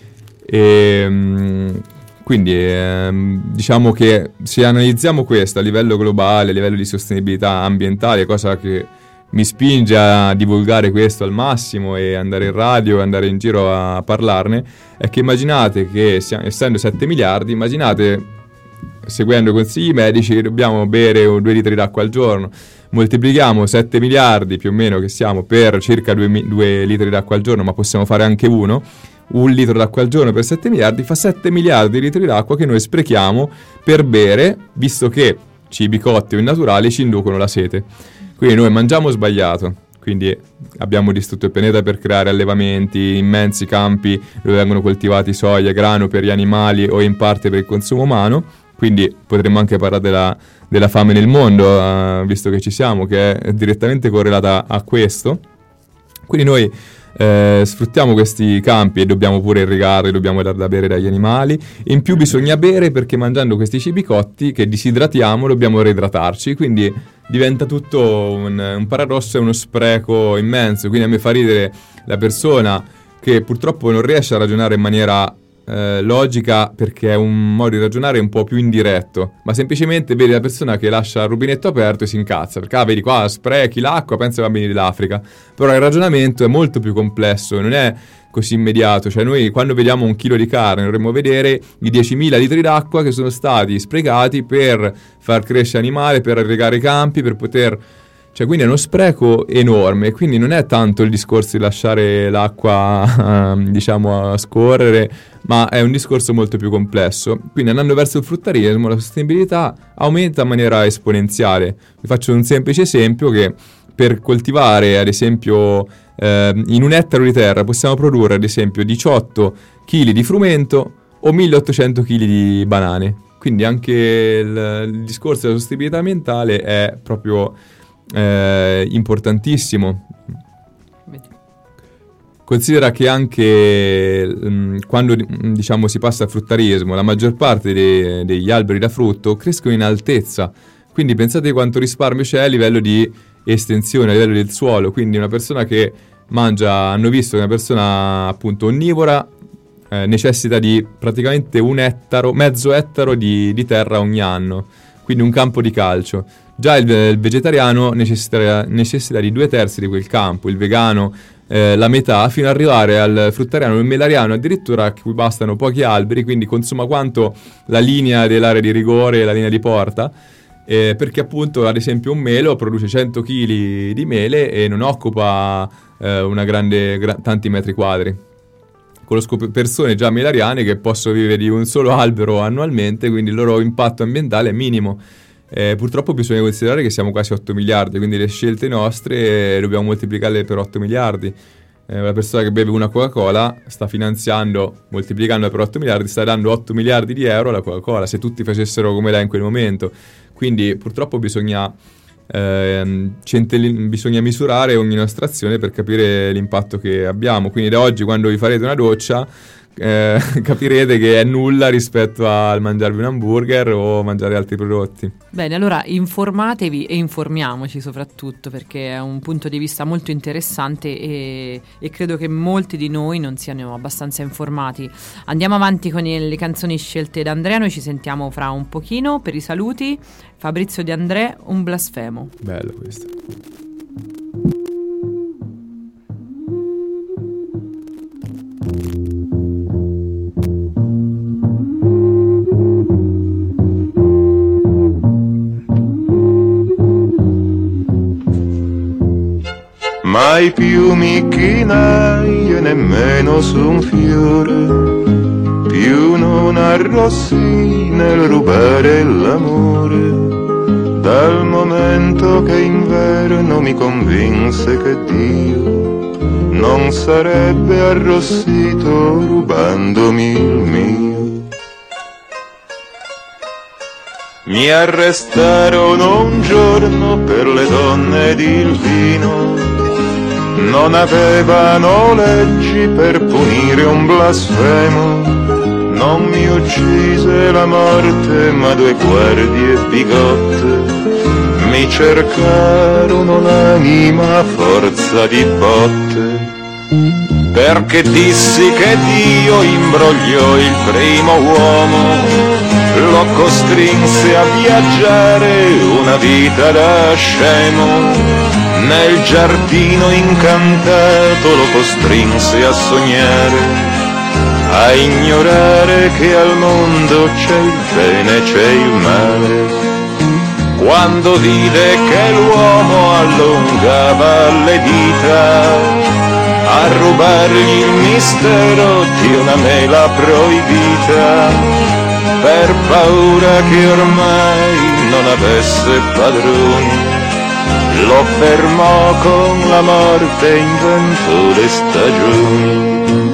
E, mh, quindi ehm, diciamo che se analizziamo questo a livello globale, a livello di sostenibilità ambientale, cosa che mi spinge a divulgare questo al massimo e andare in radio e andare in giro a parlarne, è che immaginate che siamo, essendo sette miliardi, immaginate seguendo i consigli medici che dobbiamo bere due litri d'acqua al giorno, moltiplichiamo sette miliardi più o meno che siamo per circa due litri d'acqua al giorno, ma possiamo fare anche uno, un litro d'acqua al giorno per sette miliardi fa sette miliardi di litri d'acqua che noi sprechiamo per bere, visto che cibi cotti o innaturali ci inducono la sete. Quindi noi mangiamo sbagliato, quindi abbiamo distrutto il pianeta per creare allevamenti, immensi campi dove vengono coltivati soia, grano per gli animali o in parte per il consumo umano, quindi potremmo anche parlare della, della fame nel mondo, uh, visto che ci siamo, che è direttamente correlata a questo. Quindi noi eh, sfruttiamo questi campi e dobbiamo pure irrigarli, dobbiamo dar da bere dagli animali. In più bisogna bere perché mangiando questi cibi cotti che disidratiamo dobbiamo reidratarci, quindi diventa tutto un, un paradosso e uno spreco immenso. Quindi a me fa ridere la persona che purtroppo non riesce a ragionare in maniera eh, logica perché è un modo di ragionare un po' più indiretto, ma semplicemente vede la persona che lascia il rubinetto aperto e si incazza perché ah, vedi qua sprechi l'acqua, pensa ai bambini dell'Africa. Però il ragionamento è molto più complesso, non è così immediato. Cioè noi quando vediamo un chilo di carne dovremmo vedere i diecimila litri d'acqua che sono stati sprecati per far crescere animale, per irrigare i campi, per poter... Cioè quindi è uno spreco enorme, quindi non è tanto il discorso di lasciare l'acqua diciamo a scorrere, ma è un discorso molto più complesso. Quindi andando verso il fruttarismo la sostenibilità aumenta in maniera esponenziale. Vi faccio un semplice esempio che per coltivare ad esempio eh, in un ettaro di terra possiamo produrre ad esempio diciotto chili di frumento o milleottocento chili di banane. Quindi anche il, il discorso della sostenibilità ambientale è proprio eh, importantissimo. Considera che anche mh, quando diciamo si passa al fruttarismo la maggior parte dei, degli alberi da frutto crescono in altezza, quindi pensate quanto risparmio c'è a livello di estensione, a livello del suolo. Quindi una persona che mangia, hanno visto che una persona appunto onnivora eh, necessita di praticamente un ettaro, mezzo ettaro di, di terra ogni anno, quindi un campo di calcio. Già il, il vegetariano necessita, necessita di due terzi di quel campo, il vegano eh, la metà, fino ad arrivare al fruttariano e al melariano addirittura a cui bastano pochi alberi, quindi consuma quanto la linea dell'area di rigore, la linea di porta. Eh, perché appunto ad esempio un melo produce cento chili di mele e non occupa eh, una grande, gra- tanti metri quadri. Conosco persone già melariane che possono vivere di un solo albero annualmente, quindi il loro impatto ambientale è minimo. Eh, purtroppo bisogna considerare che siamo quasi otto miliardi, quindi le scelte nostre eh, dobbiamo moltiplicarle per otto miliardi. Eh, la persona che beve una Coca-Cola sta finanziando, moltiplicandola per otto miliardi, sta dando otto miliardi di euro alla Coca-Cola, se tutti facessero come lei in quel momento. Quindi purtroppo bisogna, ehm, centelli- bisogna misurare ogni nostra azione per capire l'impatto che abbiamo. Quindi da oggi, quando vi farete una doccia, eh, capirete che è nulla rispetto al mangiarvi un hamburger o mangiare altri prodotti.
Bene, allora informatevi e informiamoci soprattutto, perché è un punto di vista molto interessante e, e credo che molti di noi non siano abbastanza informati. Andiamo avanti con le canzoni scelte da Andrea, noi ci sentiamo fra un pochino per i saluti. Fabrizio De André, Un blasfemo.
Bello questo.
Mai più mi chinai e nemmeno su un fiore, più non arrossi nel rubare l'amore, dal momento che inverno mi convinse che Dio non sarebbe arrossito rubandomi il mio. Mi arrestarono un giorno per le donne ed il vino, non avevano leggi per punire un blasfemo, non mi uccise la morte ma due guardie bigotte mi cercarono l'anima a forza di botte, perché dissi che Dio imbrogliò il primo uomo, lo costrinse a viaggiare una vita da scemo, nel giardino incantato lo costrinse a sognare, a ignorare che al mondo c'è il bene e c'è il male. Quando vide che l'uomo allungava le dita a rubargli il mistero di una mela proibita, per paura che ormai non avesse padroni, lo fermò con la morte e inventò le stagioni.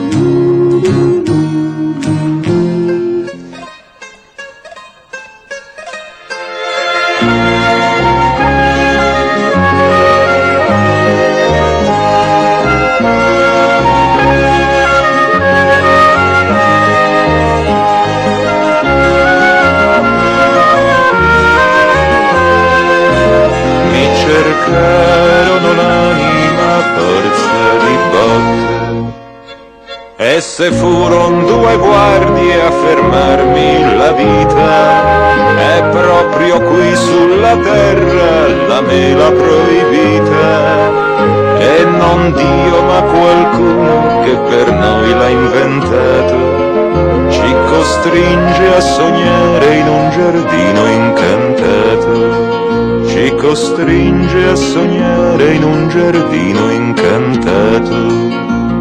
Esse furon due guardie a fermarmi la vita, è proprio qui sulla terra la mela proibita, e non Dio ma qualcuno che per noi l'ha inventato, ci costringe a sognare in un giardino incantato, ci costringe a sognare in un giardino incantato.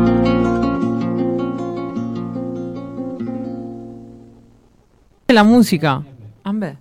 La musica. Ah beh.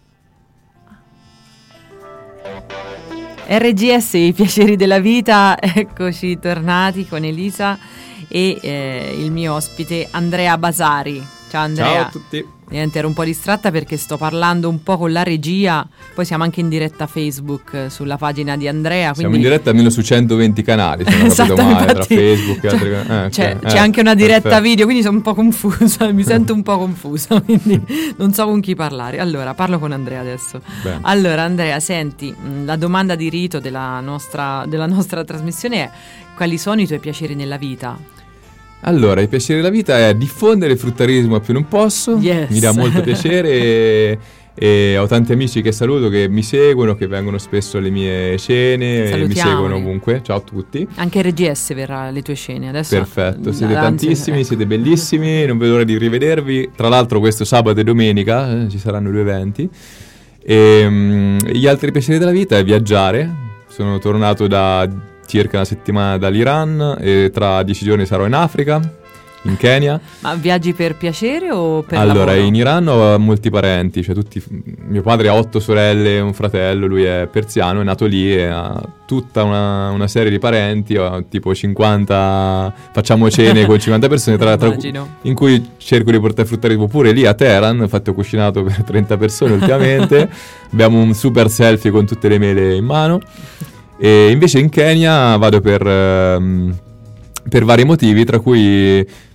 R G S, i piaceri della vita, eccoci tornati con Elisa e eh, il mio ospite Andrea Basari. Ciao Andrea.
Ciao a tutti.
Niente, ero un po' distratta perché sto parlando un po' con la regia, poi siamo anche in diretta Facebook sulla pagina di Andrea.
Siamo
quindi...
in diretta almeno su centoventi canali, se non ho capito
Esatto,
male,
infatti,
tra Facebook e
cioè,
altri canali. Eh,
c'è,
okay.
c'è
eh,
anche una diretta
perfetto.
video, quindi sono un po' confusa, mi sento un po' confusa, quindi non so con chi parlare. Allora, parlo con Andrea adesso.
Bene.
Allora, Andrea, senti, la domanda di rito della nostra, della nostra trasmissione è: quali sono i tuoi piaceri nella vita?
Allora, il piacere della vita è diffondere il fruttarismo a più non posso,
Yes.
mi dà molto piacere e, e ho tanti amici che saluto, che mi seguono, che vengono spesso alle mie cene, e mi seguono ovunque. Ciao a tutti.
Anche R G S verrà alle tue scene adesso.
Perfetto, siete
anzi,
tantissimi,
ecco.
siete bellissimi, non vedo l'ora di rivedervi. Tra l'altro questo sabato e domenica eh, ci saranno due eventi. E, um, gli altri piaceri della vita è viaggiare. Sono tornato da circa una settimana dall'Iran e tra dieci giorni sarò in Africa, in Kenya.
Ma viaggi per piacere o per
Allora,
lavoro?
in Iran ho molti parenti, cioè tutti, mio padre ha otto sorelle e un fratello, lui è persiano, è nato lì e ha tutta una, una serie di parenti, ho tipo cinquanta, facciamo cene con cinquanta persone, tra, tra,
Immagino.
in cui cerco di portare fruttarismo pure lì a Teheran, infatti ho cucinato per trenta persone ultimamente, abbiamo un super selfie con tutte le mele in mano. E invece in Kenya vado per, ehm, per vari motivi, tra cui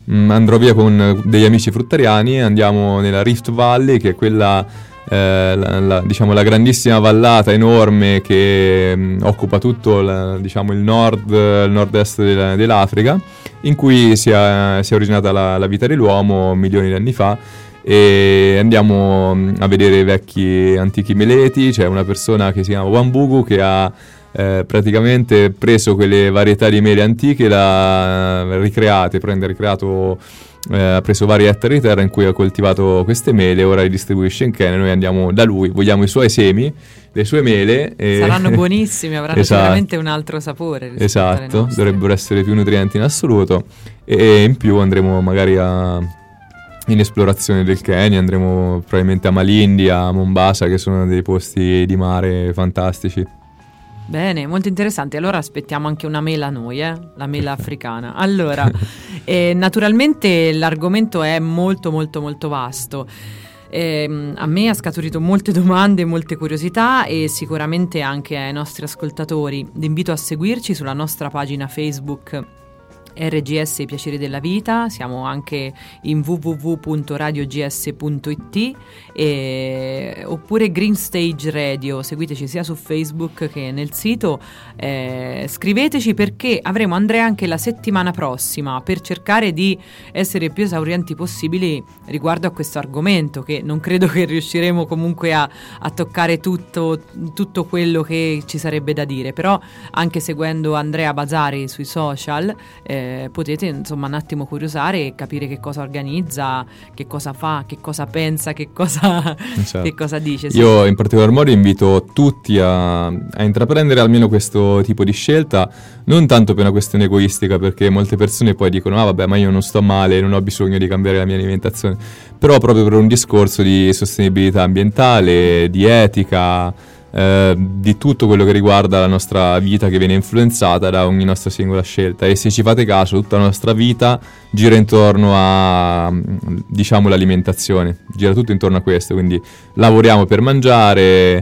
mh, andrò via con degli amici fruttariani, andiamo nella Rift Valley, che è quella, eh, la, la, diciamo, la grandissima vallata enorme che mh, occupa tutto la, diciamo, il nord, il nord-est della, dell'Africa, in cui si è, si è originata la, la vita dell'uomo milioni di anni fa. E andiamo a vedere i vecchi antichi meleti. C'è una persona che si chiama Wambugu che ha eh, praticamente preso quelle varietà di mele antiche, l'ha ricreate, prende ricreato, eh, ha preso vari ettari di terra in cui ha coltivato queste mele, ora le distribuisce in Kenya. Noi andiamo da lui, vogliamo i suoi semi, le sue mele. E
saranno buonissimi, avranno
esatto.
sicuramente un altro sapore.
Esatto, dovrebbero essere più nutrienti in assoluto, e in più andremo magari a... in esplorazione del Kenya, andremo probabilmente a Malindi, a Mombasa, che sono dei posti di mare fantastici.
Bene, molto interessante. Allora aspettiamo anche una mela noi, eh? La mela africana. Allora, eh, naturalmente l'argomento è molto molto molto vasto. Eh, a me ha scaturito molte domande, molte curiosità, e sicuramente anche ai nostri ascoltatori. Vi invito a seguirci sulla nostra pagina Facebook R G S I Piaceri della Vita, siamo anche in w w w punto radio g s punto i t, e, oppure Green Stage Radio, seguiteci sia su Facebook che nel sito, eh, scriveteci, perché avremo Andrea anche la settimana prossima per cercare di essere più esaurienti possibili riguardo a questo argomento, che non credo che riusciremo comunque a, a toccare tutto, tutto quello che ci sarebbe da dire, però anche seguendo Andrea Bazzari sui social eh, potete insomma un attimo curiosare e capire che cosa organizza, che cosa fa, che cosa pensa, che cosa,
esatto.
che cosa dice. Sì.
Io in particolar modo invito tutti a, a intraprendere almeno questo tipo di scelta, non tanto per una questione egoistica, perché molte persone poi dicono ah vabbè, ma io non sto male, non ho bisogno di cambiare la mia alimentazione, però proprio per un discorso di sostenibilità ambientale, di etica, Eh, di tutto quello che riguarda la nostra vita, che viene influenzata da ogni nostra singola scelta. E se ci fate caso, tutta la nostra vita gira intorno a, diciamo, l'alimentazione, gira tutto intorno a questo, quindi lavoriamo per mangiare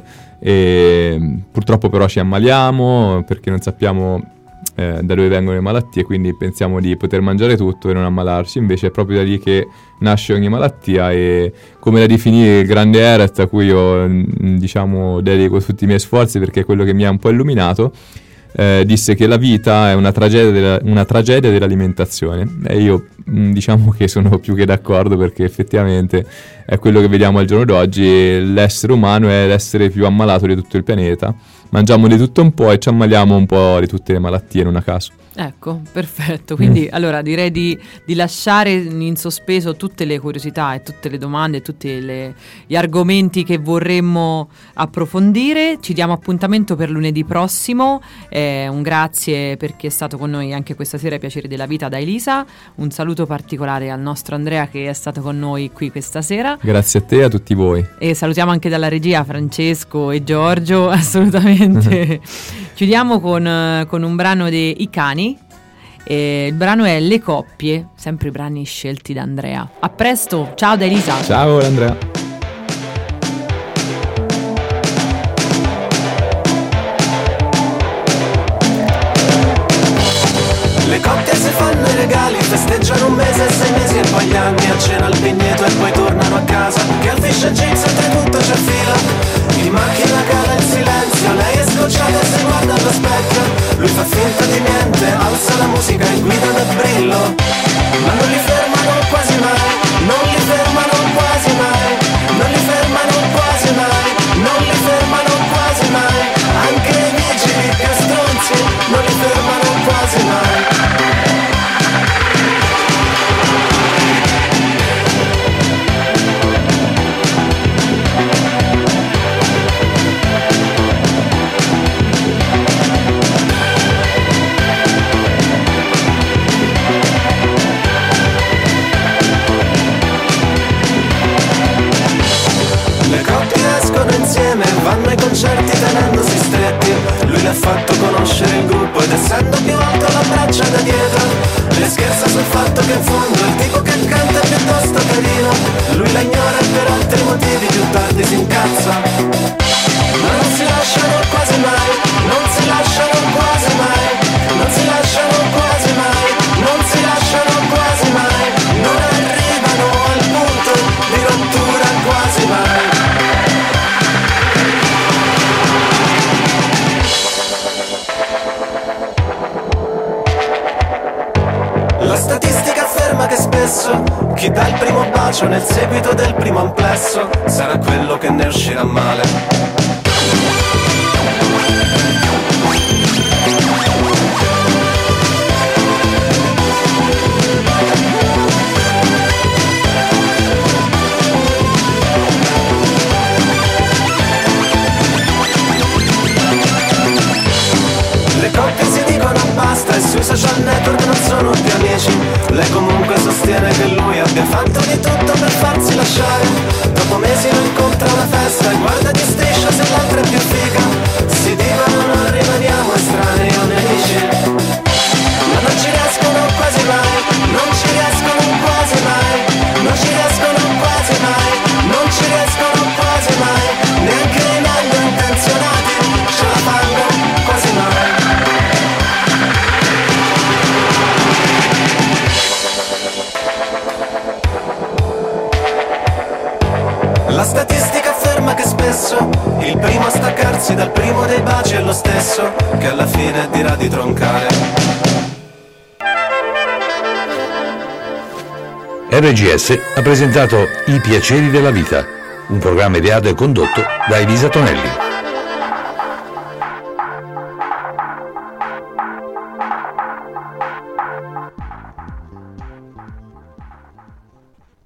e purtroppo però ci ammaliamo perché non sappiamo eh, da dove vengono le malattie, quindi pensiamo di poter mangiare tutto e non ammalarci. Invece è proprio da lì che nasce ogni malattia, e come la definì il grande Eret, a cui io diciamo dedico tutti i miei sforzi perché è quello che mi ha un po' illuminato, eh, disse che la vita è una tragedia, della, una tragedia dell'alimentazione, e io diciamo che sono più che d'accordo, perché effettivamente è quello che vediamo al giorno d'oggi. L'essere umano è l'essere più ammalato di tutto il pianeta, mangiamo di tutto un po' e ci ammaliamo un po' di tutte le malattie, non a caso.
Ecco, perfetto. Quindi mm. allora direi di, di lasciare in sospeso tutte le curiosità e tutte le domande, tutti le, gli argomenti che vorremmo approfondire. Ci diamo appuntamento per lunedì prossimo. Eh, un grazie perché è stato con noi anche questa sera ai Piaceri della Vita da Elisa. Un saluto particolare al nostro Andrea che è stato con noi qui questa sera.
Grazie a te e a tutti voi.
E salutiamo anche dalla regia Francesco e Giorgio, assolutamente. Chiudiamo con, con un brano dei I Cani. E il brano è Le Coppie, sempre i brani scelti da Andrea. A presto, ciao da Elisa.
Ciao Andrea.
Le coppie si fanno i regali, festeggiano un mese, sei mesi e poi gli anni, a cena al vigneto e poi tornano a casa, che al fish and chips oltretutto c'è fila. In macchina cala il silenzio, lei è scocciata e si guarda allo specchio, lui fa finta di niente, alza la musica e guida nel brillo, ma non li fermano quasi mai, non li fermano quasi mai, non li fermano quasi mai, non li fermano quasi mai, anche i vigili che stronzi non li fermano quasi mai. Vanno ai concerti tenendosi stretti, lui le ha fatto conoscere il gruppo ed essendo più alto l'abbraccia da dietro, le scherza sul fatto che in fondo il tipo che canta è piuttosto carino, lui la ignora e per altri motivi più tardi si incazza, ma non si lasciano quasi mai, non si lasciano quasi mai, non si lasciano quasi mai, non si lasciano quasi mai. bacio nel seguito del primo amplesso sarà quello che ne uscirà male. Le coppie si dicono basta e sui social network non sono più amici. Lei comunque sostiene che lui abbia fatto di tutto per farsi lasciare. Dopo mesi lo incontra a una festa e guarda di striscia se l'altra è più figa. Si dicono non rimaniamo estranei o nemici, ma non ci riescono quasi mai, non ci riescono quasi mai, non ci riescono quasi mai, non ci riescono quasi mai, neanche i meglio intenzionati ce la fanno quasi mai. La statistica afferma che spesso il primo a staccarsi dal primo dei baci è lo stesso che alla fine dirà di troncare.
R G S ha presentato I piaceri della vita, un programma ideato e condotto da Elisa Tonelli.